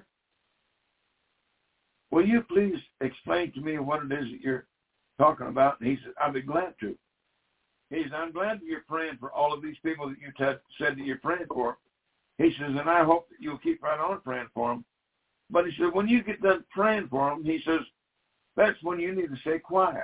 will you please explain to me what it is that you're talking about? And he said, I'd be glad to. He said, I'm glad that you're praying for all of these people that you t- said that you're praying for. He says, and I hope that you'll keep right on praying for them. But he said, when you get done praying for them, he says, that's when you need to stay quiet.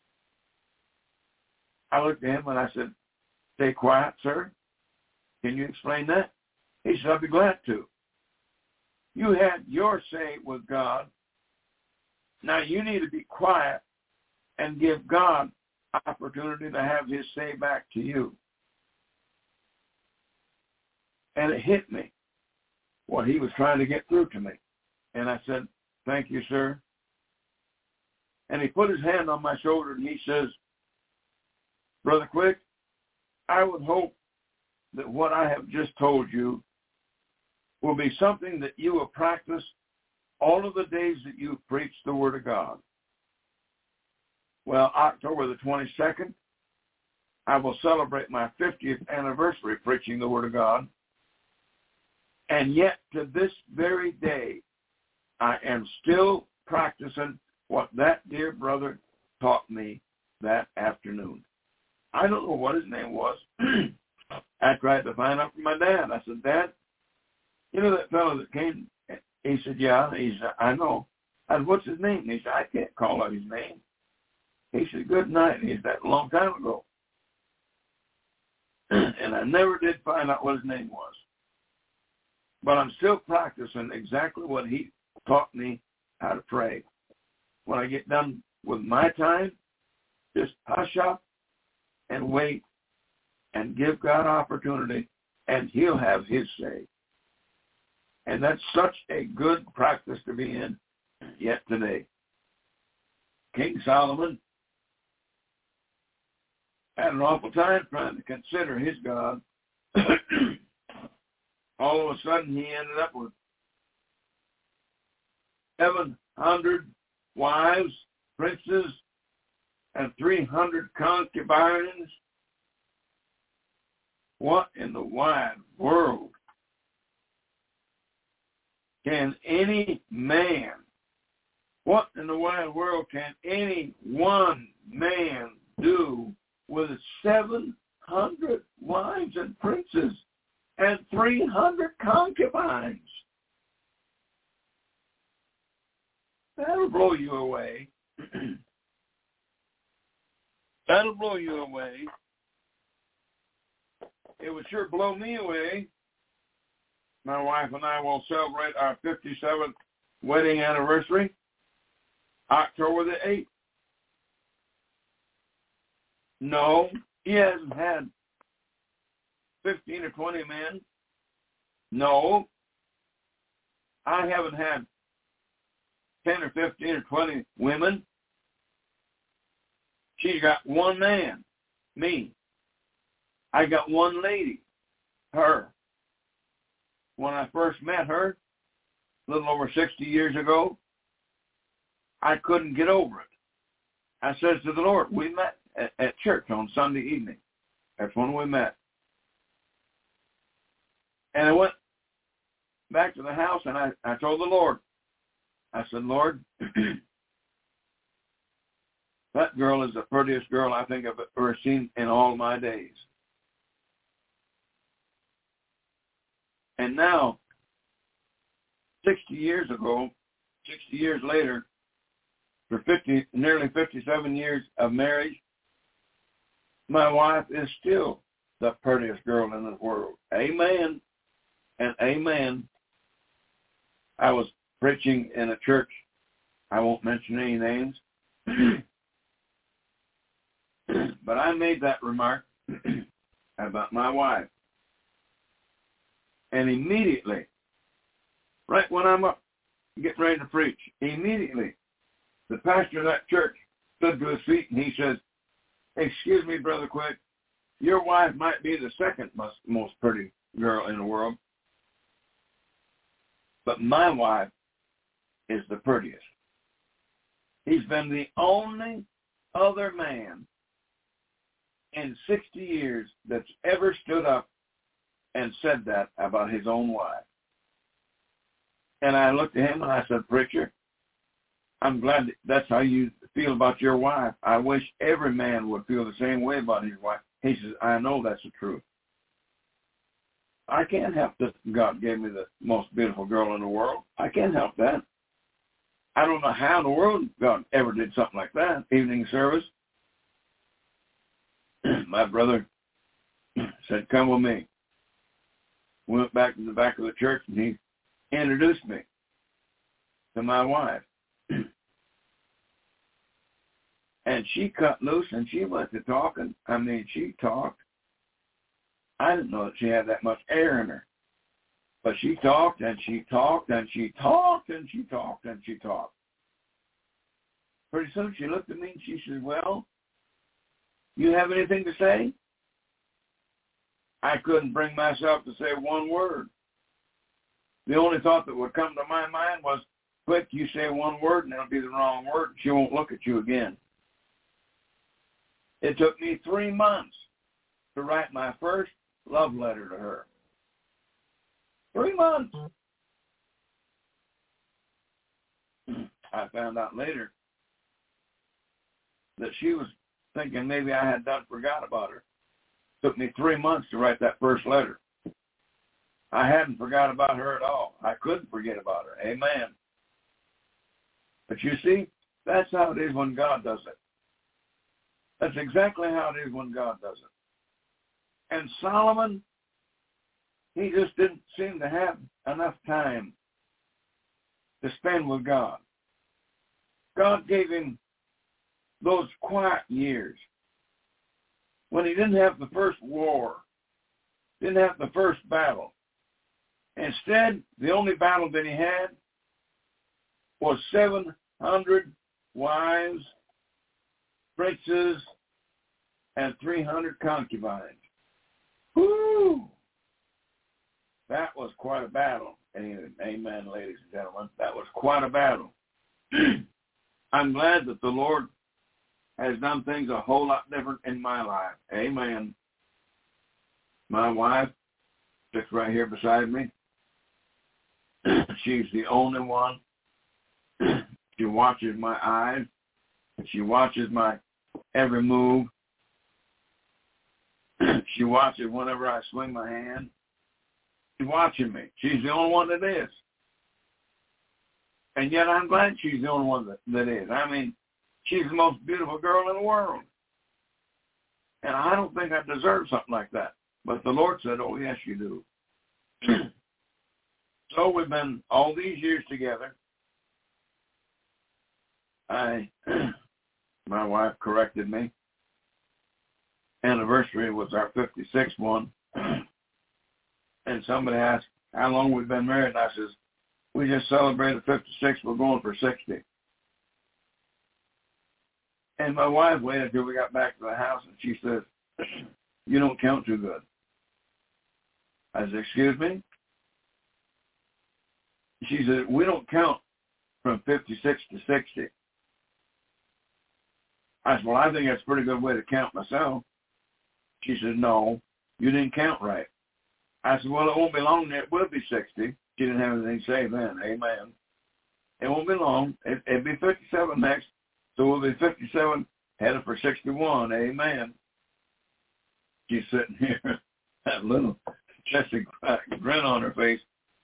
I looked at him and I said, stay quiet, sir? Can you explain that? He said, I'd be glad to. You had your say with God. Now you need to be quiet and give God opportunity to have his say back to you. And it hit me. what he was trying to get through to me. And I said, thank you, sir. And he put his hand on my shoulder and he says, Brother Quick, I would hope that what I have just told you will be something that you will practice all of the days that you preach the Word of God. Well, October the twenty-second, I will celebrate my fiftieth anniversary preaching the Word of God. And yet to this very day, I am still practicing what that dear brother taught me that afternoon. I don't know what his name was. I tried to find out from my dad. I said, Dad, you know that fellow that came? He said, yeah. He said, I know. I said, what's his name? He said, I can't call out his name. He said, good night. He said, that a long time ago. And I never did find out what his name was. But I'm still practicing exactly what he taught me how to pray. When I get done with my time, just hush up and wait and give God opportunity, and he'll have his say. And that's such a good practice to be in yet today. King Solomon had an awful time trying to consider his God. All of a sudden, he ended up with seven hundred wives, princes, and three hundred concubines. What in the wide world can any man, what in the wide world can any one man do with seven hundred wives and princes and three hundred concubines? That'll blow you away. That'll blow you away. It would sure blow me away. My wife and I will celebrate our fifty-seventh wedding anniversary, October the eighth. No, he hasn't had fifteen or twenty men. No, I haven't had ten or fifteen or twenty women. She's got one man, me. I got one lady, her. When I first met her, a little over sixty years ago, I couldn't get over it. I said to the Lord, we met at, at church on Sunday evening. That's when we met. And I went back to the house and I, I told the Lord, I said, Lord, that girl is the prettiest girl I think I've ever seen in all my days. And now, sixty years ago, sixty years later, for fifty, nearly fifty-seven years of marriage, my wife is still the prettiest girl in the world. Amen and amen. I was preaching in a church. I won't mention any names. But I made that remark about my wife. And immediately, right when I'm up getting ready to preach, immediately the pastor of that church stood to his feet and he says, excuse me, Brother Quick, your wife might be the second most, most pretty girl in the world, but my wife is the prettiest. He's been the only other man in sixty years that's ever stood up and said that about his own wife. And I looked at him and I said, Preacher, I'm glad that that's how you feel about your wife. I wish every man would feel the same way about his wife. He says, I know that's the truth. I can't help that God gave me the most beautiful girl in the world. I can't help that. I don't know how in the world God ever did something like that. Evening service. My brother said, come with me. We went back to the back of the church and he introduced me to my wife. And she cut loose and she went to talking. I mean, she talked. I didn't know that she had that much air in her. But she talked and she talked and she talked and she talked and she talked. Pretty soon she looked at me and she said, well, you have anything to say? I couldn't bring myself to say one word. The only thought that would come to my mind was, quick, you say one word and it'll be the wrong word. She won't look at you again. It took me three months to write my first love letter to her. Three months. I found out later that she was thinking maybe I had done forgot about her. It took me three months to write that first letter. I hadn't forgot about her at all. I couldn't forget about her. Amen. But you see, that's how it is when God does it. That's exactly how it is when God does it. And Solomon, he just didn't seem to have enough time to spend with God. God gave him those quiet years when he didn't have the first war, didn't have the first battle. Instead, the only battle that he had was seven hundred wives, princes, and three hundred concubines. Whoo! That was quite a battle. Amen, ladies and gentlemen. That was quite a battle. I'm glad that the Lord has done things a whole lot different in my life. Amen. My wife sits right here beside me. She's the only one. She watches my eyes. She watches my every move. She watches whenever I swing my hand. She's watching me. She's the only one that is. And yet I'm glad she's the only one that, that is. I mean, she's the most beautiful girl in the world. And I don't think I deserve something like that. But the Lord said, oh, yes, you do. So we've been all these years together. I, my wife corrected me. Anniversary was our fifty-sixth one. And somebody asked how long we've been married. And I says, we just celebrated fifty-six. We're going for sixty. And my wife waited until we got back to the house, and she says, you don't count too good. I said, excuse me? She said, we don't count from fifty-six to sixty. I said, well, I think that's a pretty good way to count myself. She said, no, you didn't count right. I said, well, it won't be long, it will be sixty. She didn't have anything to say then. Amen. It won't be long. It, it'll be fifty-seven next. So we'll be fifty-seven, headed for sixty-one. Amen. She's sitting here, that little chesty grin on her face.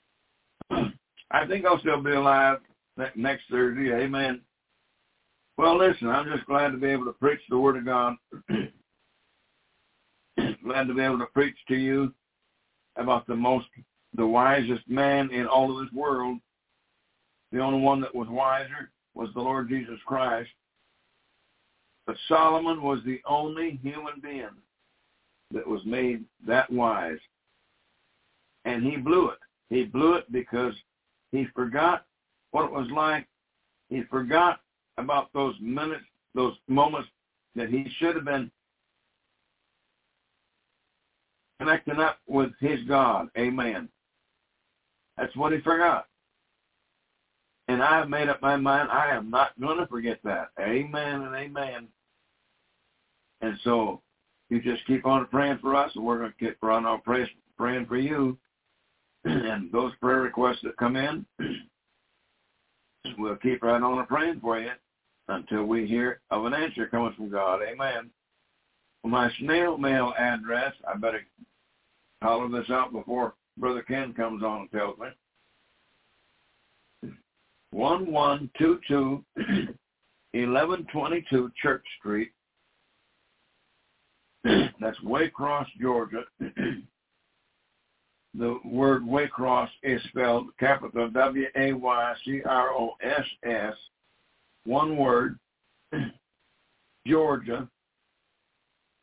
I think I'll still be alive next Thursday. Amen. Well, listen, I'm just glad to be able to preach the Word of God. Glad to be able to preach to you about the most, the wisest man in all of this world. The only one that was wiser was the Lord Jesus Christ. But Solomon was the only human being that was made that wise. And he blew it. He blew it because he forgot what it was like. He forgot about those minutes, those moments that he should have been connecting up with his God. Amen. That's what he forgot. And I have made up my mind, I am not going to forget that. Amen and amen. And so you just keep on praying for us, and we're going to keep on our praying, praying for you. And those prayer requests that come in, we'll keep right on praying for you until we hear of an answer coming from God. Amen. Well, my snail mail address, I better holler this out before Brother Ken comes on and tells me. one one two two, eleven twenty-two Church Street. That's Waycross, Georgia. The word Waycross is spelled capital W A Y C R O S S, one word, Georgia,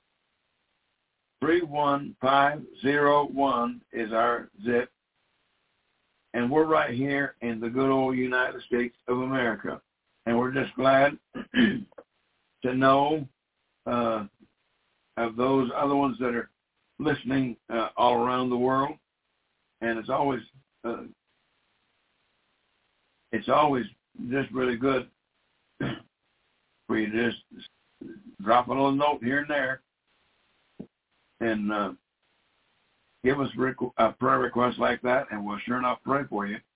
three one five zero one is our zip. And we're right here in the good old United States of America. And we're just glad to know uh, of those other ones that are listening uh, all around the world. And it's always uh, it's always just really good for you to just drop a little note here and there and uh, give us a prayer request like that, and we'll sure enough pray for you.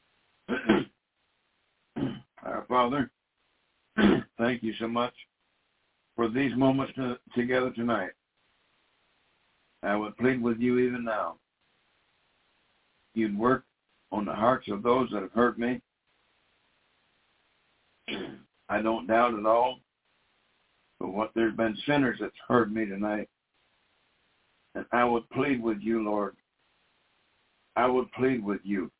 Our Father, thank you so much for these moments to, together tonight. I would plead with you even now. You'd work on the hearts of those that have hurt me. I don't doubt at all but what there's been sinners that's hurt me tonight. And I would plead with you, Lord. I would plead with you.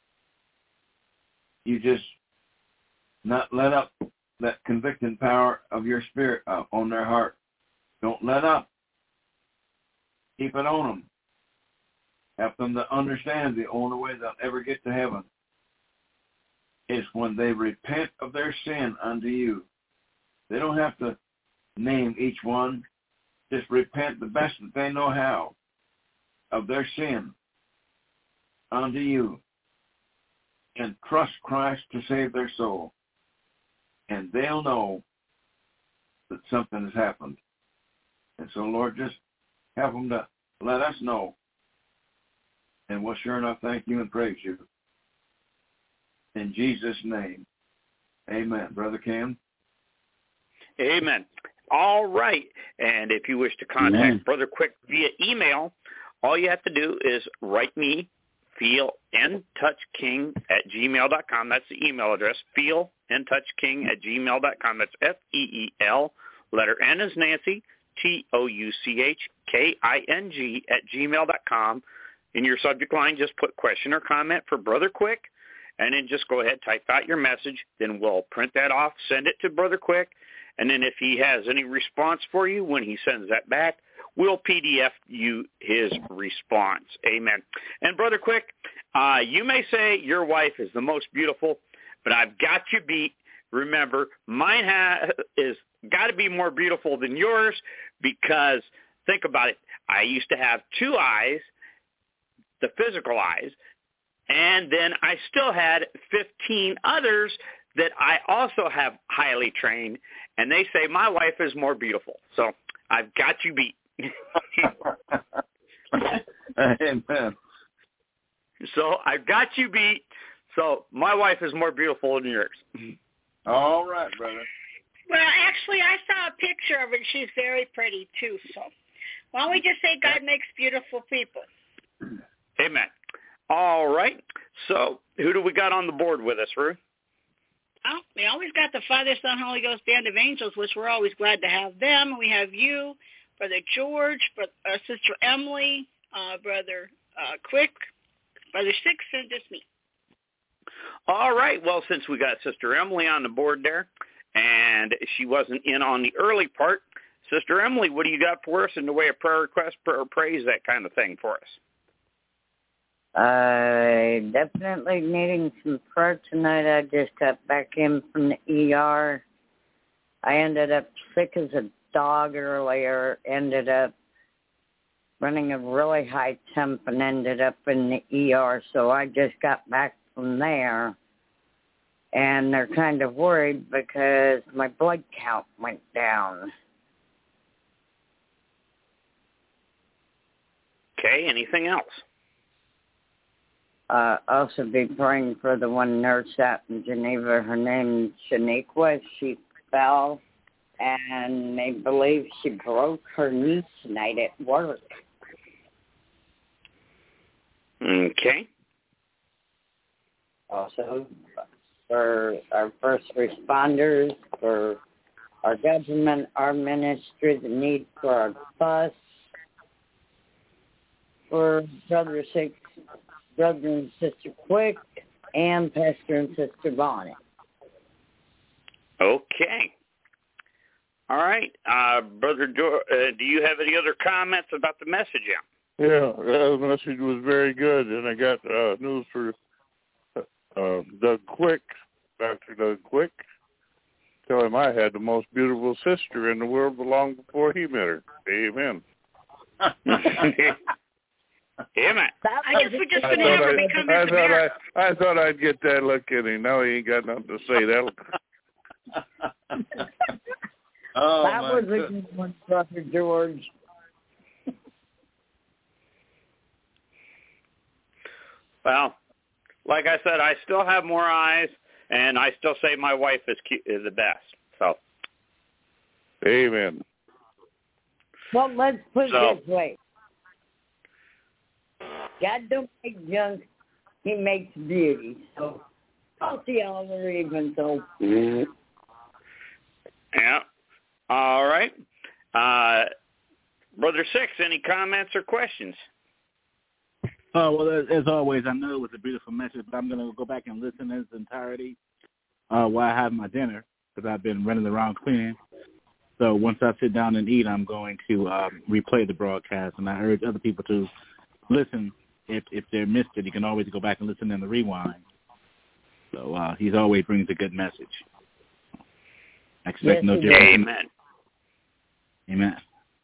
You just not let up that convicting power of your Spirit uh, on their heart. Don't let up. Keep it on them. Help them to understand the only way they'll ever get to heaven is when they repent of their sin unto you. They don't have to name each one. Just repent the best that they know how of their sin unto you and trust Christ to save their soul. And they'll know that something has happened. And so, Lord, just help them to let us know. And we'll sure enough thank you and praise you. In Jesus' name, amen. Brother Cam? Amen. All right. And if you wish to contact Amen. Brother Quick via email, all you have to do is write me, feelintouchking at gmail dot com. That's the email address, feelintouchking at gmail dot com. That's F E E L, letter N as Nancy, T O U C H K I N G at gmail dot com. In your subject line, just put question or comment for Brother Quick, and then just go ahead, type out your message. Then we'll print that off, send it to Brother Quick, and then if he has any response for you when he sends that back, we'll P D F you his response. Amen. And Brother Quick, uh, you may say your wife is the most beautiful, but I've got you beat. Remember, mine ha- is got to be more beautiful than yours because, think about it, I used to have two eyes, the physical eyes, and then I still had fifteen others that I also have highly trained, and they say my wife is more beautiful. So I've got you beat. Amen. So I've got you beat. So my wife is more beautiful than yours. All right, brother. Well, actually, I saw a picture of her. She's very pretty, too. So why don't we just say God makes beautiful people? Amen. All right. So who do we got on the board with us, Ruth? Oh, we always got the Father, Son, Holy Ghost Band of Angels, which we're always glad to have them. We have you, Brother George, Brother, uh, Sister Emily, uh, Brother uh, Quick, Brother Six, and just me. All right. Well, since we got Sister Emily on the board there, and she wasn't in on the early part, Sister Emily, what do you got for us in the way of prayer request, prayer praise, that kind of thing for us? I definitely needing some prayer tonight. I just got back in from the E R. I ended up sick as a dog earlier, ended up running a really high temp and ended up in the E R. So I just got back from there. And they're kind of worried because my blood count went down. Okay, anything else? Uh, also be praying for the one nurse out in Geneva. Her name is Shaniqua. She fell, and they believe she broke her knee tonight at work. Okay. Also, for our first responders, for our government, our ministry, the need for our bus, for Brother Six, Brother and Sister Quick, and Pastor and Sister Bonnie. Okay. All right. Uh, Brother George, uh, do you have any other comments about the message yet? Yeah, the message was very good, and I got uh, news for uh, Doug Quick, Doctor Doug Quick. Tell him I had the most beautiful sister in the world long before he met her. Amen. Amen. I guess we're just going to have her become I Miss thought America. I, I thought I'd get that look at him. Now he ain't got nothing to say. That'll. oh, that my was God. a good one, Brother George. Well, like I said, I still have more eyes, and I still say my wife is cute, is the best. So, Amen. Well, let's put So- it this way. God don't make junk, he makes beauty. So I'll see all the even so. yeah. All right. Uh, Brother Six, any comments or questions? Oh, well, as, as always, I know it was a beautiful message, but I'm going to go back and listen in its entirety uh, while I have my dinner because I've been running around cleaning. So once I sit down and eat, I'm going to um, replay the broadcast, and I urge other people to listen. If if they missed it, you can always go back and listen in the rewind. So uh, he's always brings a good message. I expect Yes, no he different. Amen. Amen.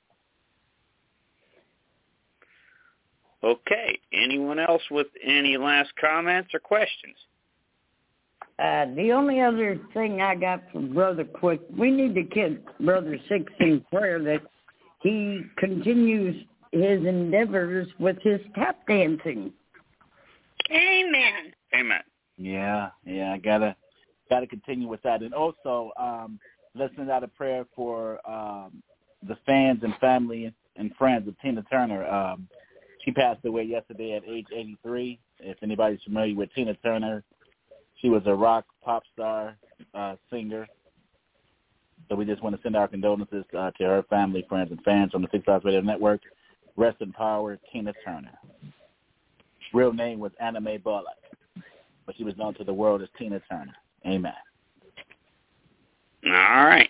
Okay. Anyone else with any last comments or questions? Uh, the only other thing I got from Brother Quick, we need to keep Brother Six in prayer that he continues his endeavors with his tap dancing. Amen. Amen. Yeah, yeah, I gotta gotta continue with that, and also um, let's send out a prayer for um, the fans and family and friends of Tina Turner. Um, she passed away yesterday at age eighty-three. If anybody's familiar with Tina Turner, she was a rock pop star uh, singer. So we just want to send our condolences uh, to her family, friends, and fans on the Six Hours Radio Network. Rest in power, Tina Turner. Real name was Anna Mae Bullock, but she was known to the world as Tina Turner. Amen. All right.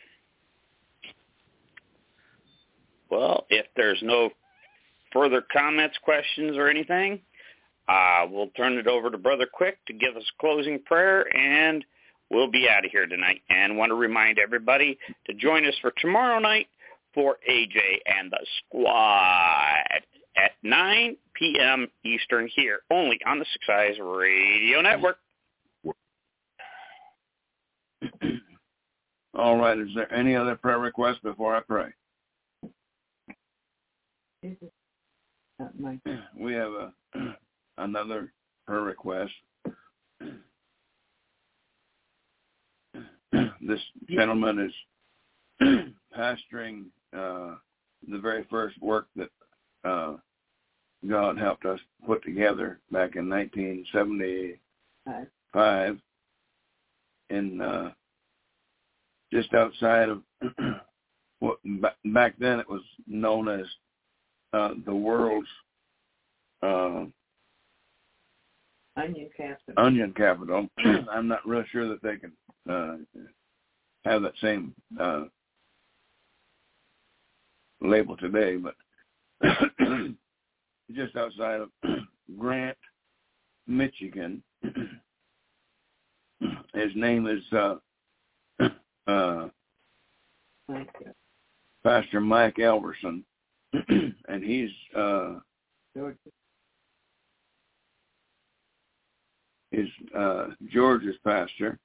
Well, if there's no further comments, questions, or anything, uh, we'll turn it over to Brother Quick to give us a closing prayer, and we'll be out of here tonight. And want to remind everybody to join us for tomorrow night for A J and the Squad at nine p.m. Eastern here, only on the Six Eyes Radio Network. All right. Is there any other prayer requests before I pray? We have a another prayer request. This gentleman is pastoring uh, the very first work that uh, God helped us put together back in nineteen seventy-five in uh, just outside of what back then it was known as uh, the world's uh, onion capital. Onion capital. I'm not real sure that they can uh, have that same uh, label today, but just outside of Grant, Michigan. His name is uh, uh, Pastor Mike Elverson, and he's uh, is uh, George's pastor.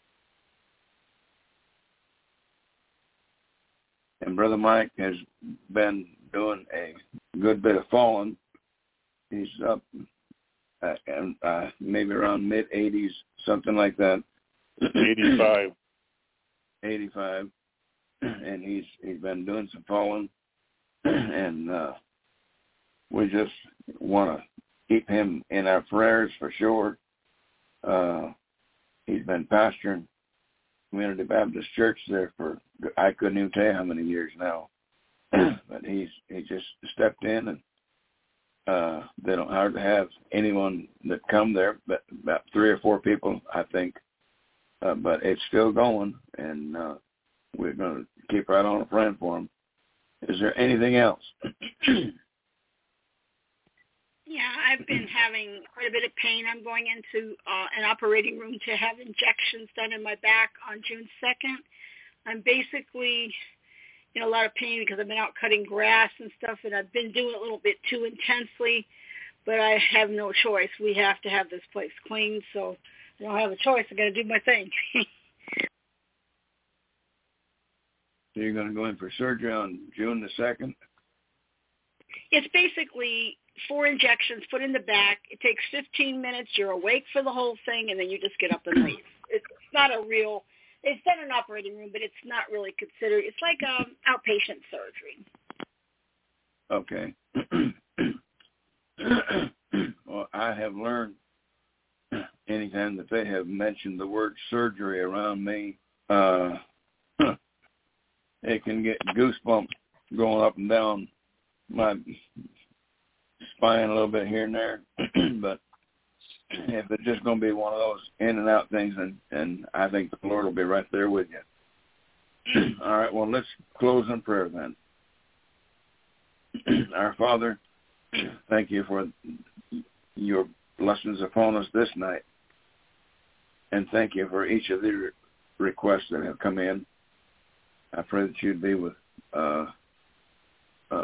And Brother Mike has been doing a good bit of falling. He's up at, uh, maybe around mid-eighties, something like that. eighty-five. eighty-five. And he's he's been doing some falling. And uh, we just want to keep him in our prayers for sure. Uh, he's been pastoring Community Baptist Church there for, I couldn't even tell you how many years now. But he's he just stepped in, and uh, they don't hardly have anyone that come there, but about three or four people, I think. Uh, but it's still going, and uh, we're going to keep right on praying for him. Is there anything else? Yeah, I've been having quite a bit of pain. I'm going into uh, an operating room to have injections done in my back on June second. I'm basically in a lot of pain because I've been out cutting grass and stuff, and I've been doing it a little bit too intensely, but I have no choice. We have to have this place cleaned, so I don't have a choice. I got to do my thing. So you're going to go in for surgery on June the second? It's basically four injections put in the back. It takes fifteen minutes. You're awake for the whole thing, and then you just get up and leave. It's not a real, it's done in an operating room, but it's not really considered, it's like um, outpatient surgery. Okay. Well, I have learned anytime that they have mentioned the word surgery around me, uh, it can get goosebumps going up and down my spine a little bit here and there. But if it's just going to be one of those in and out things, and, and I think the Lord will be right there with you. All right, well, let's close in prayer then. Our Father, thank you for your blessings upon us this night. And thank you for each of the requests that have come in. I pray that you'd be with uh, uh,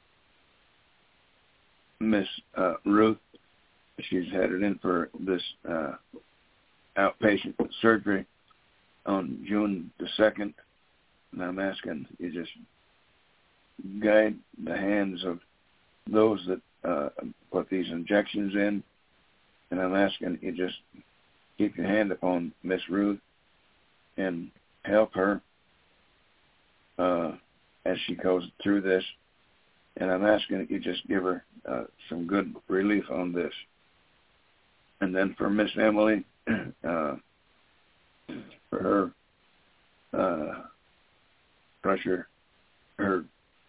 Miss uh, Ruth. She's headed in for this uh, outpatient surgery on June the second. And I'm asking you just guide the hands of those that uh, put these injections in. And I'm asking you just keep your hand upon Miss Ruth and help her uh, as she goes through this. And I'm asking that you just give her uh, some good relief on this. And then for Miss Emily, uh, for her uh, pressure, her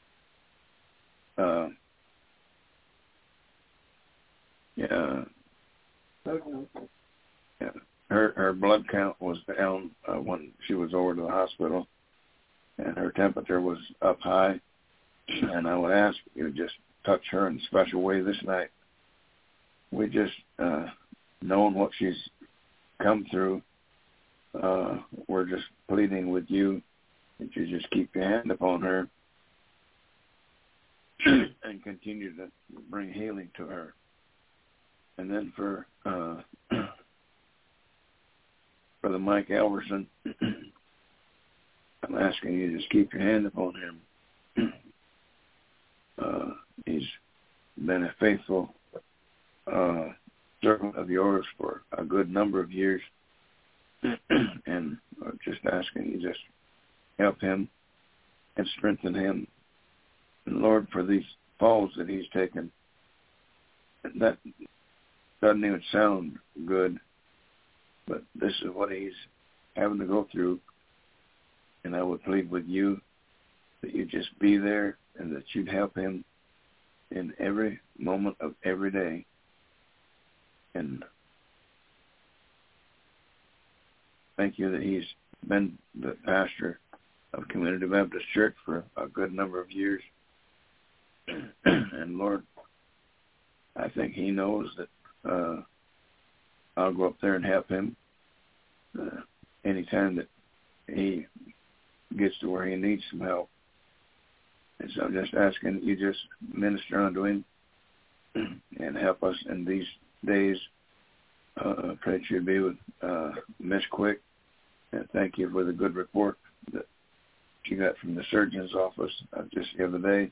uh, yeah, yeah, her her blood count was down uh, when she was over to the hospital, and her temperature was up high. And I would ask you to just touch her in a special way this night. We just, uh, knowing what she's come through, uh, we're just pleading with you that you just keep your hand upon her and continue to bring healing to her. And then for uh, for the Mike Alverson, I'm asking you to just keep your hand upon him. Uh, he's been a faithful uh, servant of yours for a good number of years, and I'm just asking you just help him and strengthen him. And Lord, for these falls that he's taken, that doesn't even sound good, but this is what he's having to go through. And I would plead with you that you just be there and that you'd help him in every moment of every day. And thank you that he's been the pastor of Community Baptist Church for a good number of years. And Lord, I think he knows that uh, I'll go up there and help him uh, anytime that he gets to where he needs some help. And so I'm just asking that you just minister unto him and help us in these days. Uh, pray that you be with uh, Miss Quick. And thank you for the good report that she got from the surgeon's office uh, just the other day.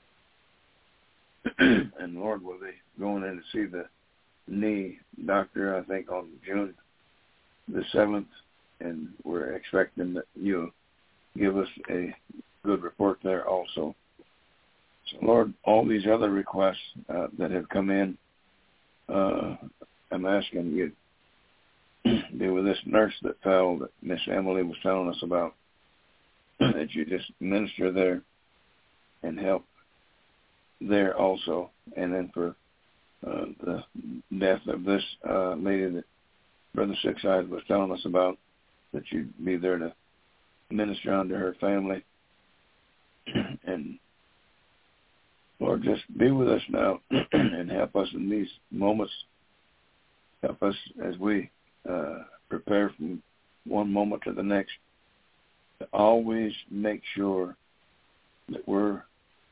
And Lord, we'll be going in to see the knee doctor, I think, on June the seventh. And we're expecting that you'll give us a good report there also. So, Lord, all these other requests uh, that have come in, uh, I'm asking you to be with this nurse that fell that Miss Emily was telling us about, that you just minister there and help there also. And then for uh, the death of this uh, lady that Brother Six Eyes was telling us about, that you'd be there to minister unto her family. And Lord, just be with us now and help us in these moments. Help us as we uh, prepare from one moment to the next to always make sure that we're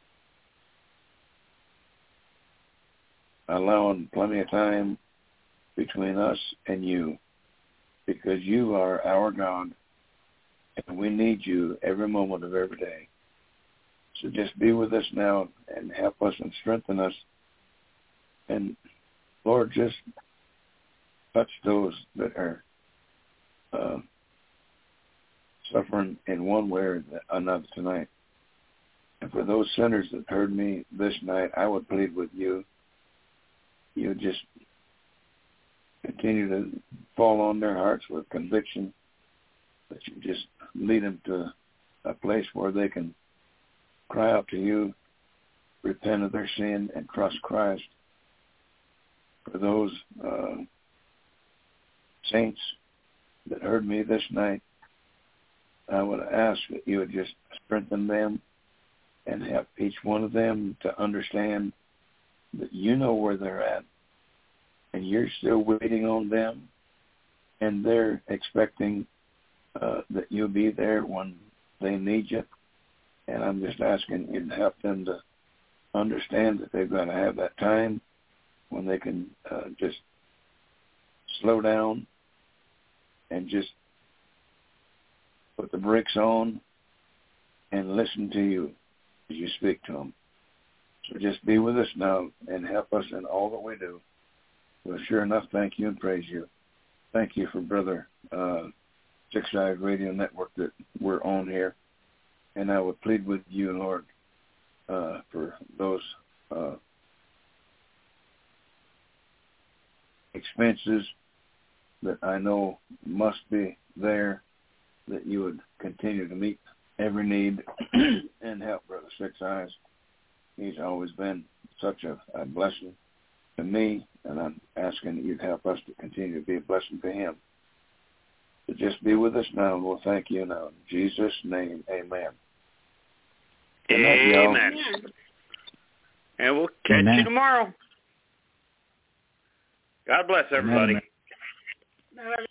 allowing plenty of time between us and you, because you are our God, and we need you every moment of every day. So just be with us now and help us and strengthen us. And, Lord, just touch those that are uh, suffering in one way or another tonight. And for those sinners that heard me this night, I would plead with you. You just continue to fall on their hearts with conviction, that you just lead them to a place where they can cry out to you, repent of their sin, and trust Christ. For those uh, saints that heard me this night, I would ask that you would just strengthen them and help each one of them to understand that you know where they're at, and you're still waiting on them, and they're expecting uh, that you'll be there when they need you. And I'm just asking you to help them to understand that they've got to have that time when they can uh, just slow down and just put the brakes on and listen to you as you speak to them. So just be with us now and help us in all that we do. Well, sure enough, thank you and praise you. Thank you for Brother uh, Six-Eyed Radio Network that we're on here. And I would plead with you, Lord, uh, for those uh, expenses that I know must be there, that you would continue to meet every need and help Brother Six Eyes. He's always been such a, a blessing to me, and I'm asking that you'd help us to continue to be a blessing to him. So just be with us now, and we'll thank you now. In Jesus' name, amen. Amen. Night, and we'll catch amen. you tomorrow. God bless everybody. Amen.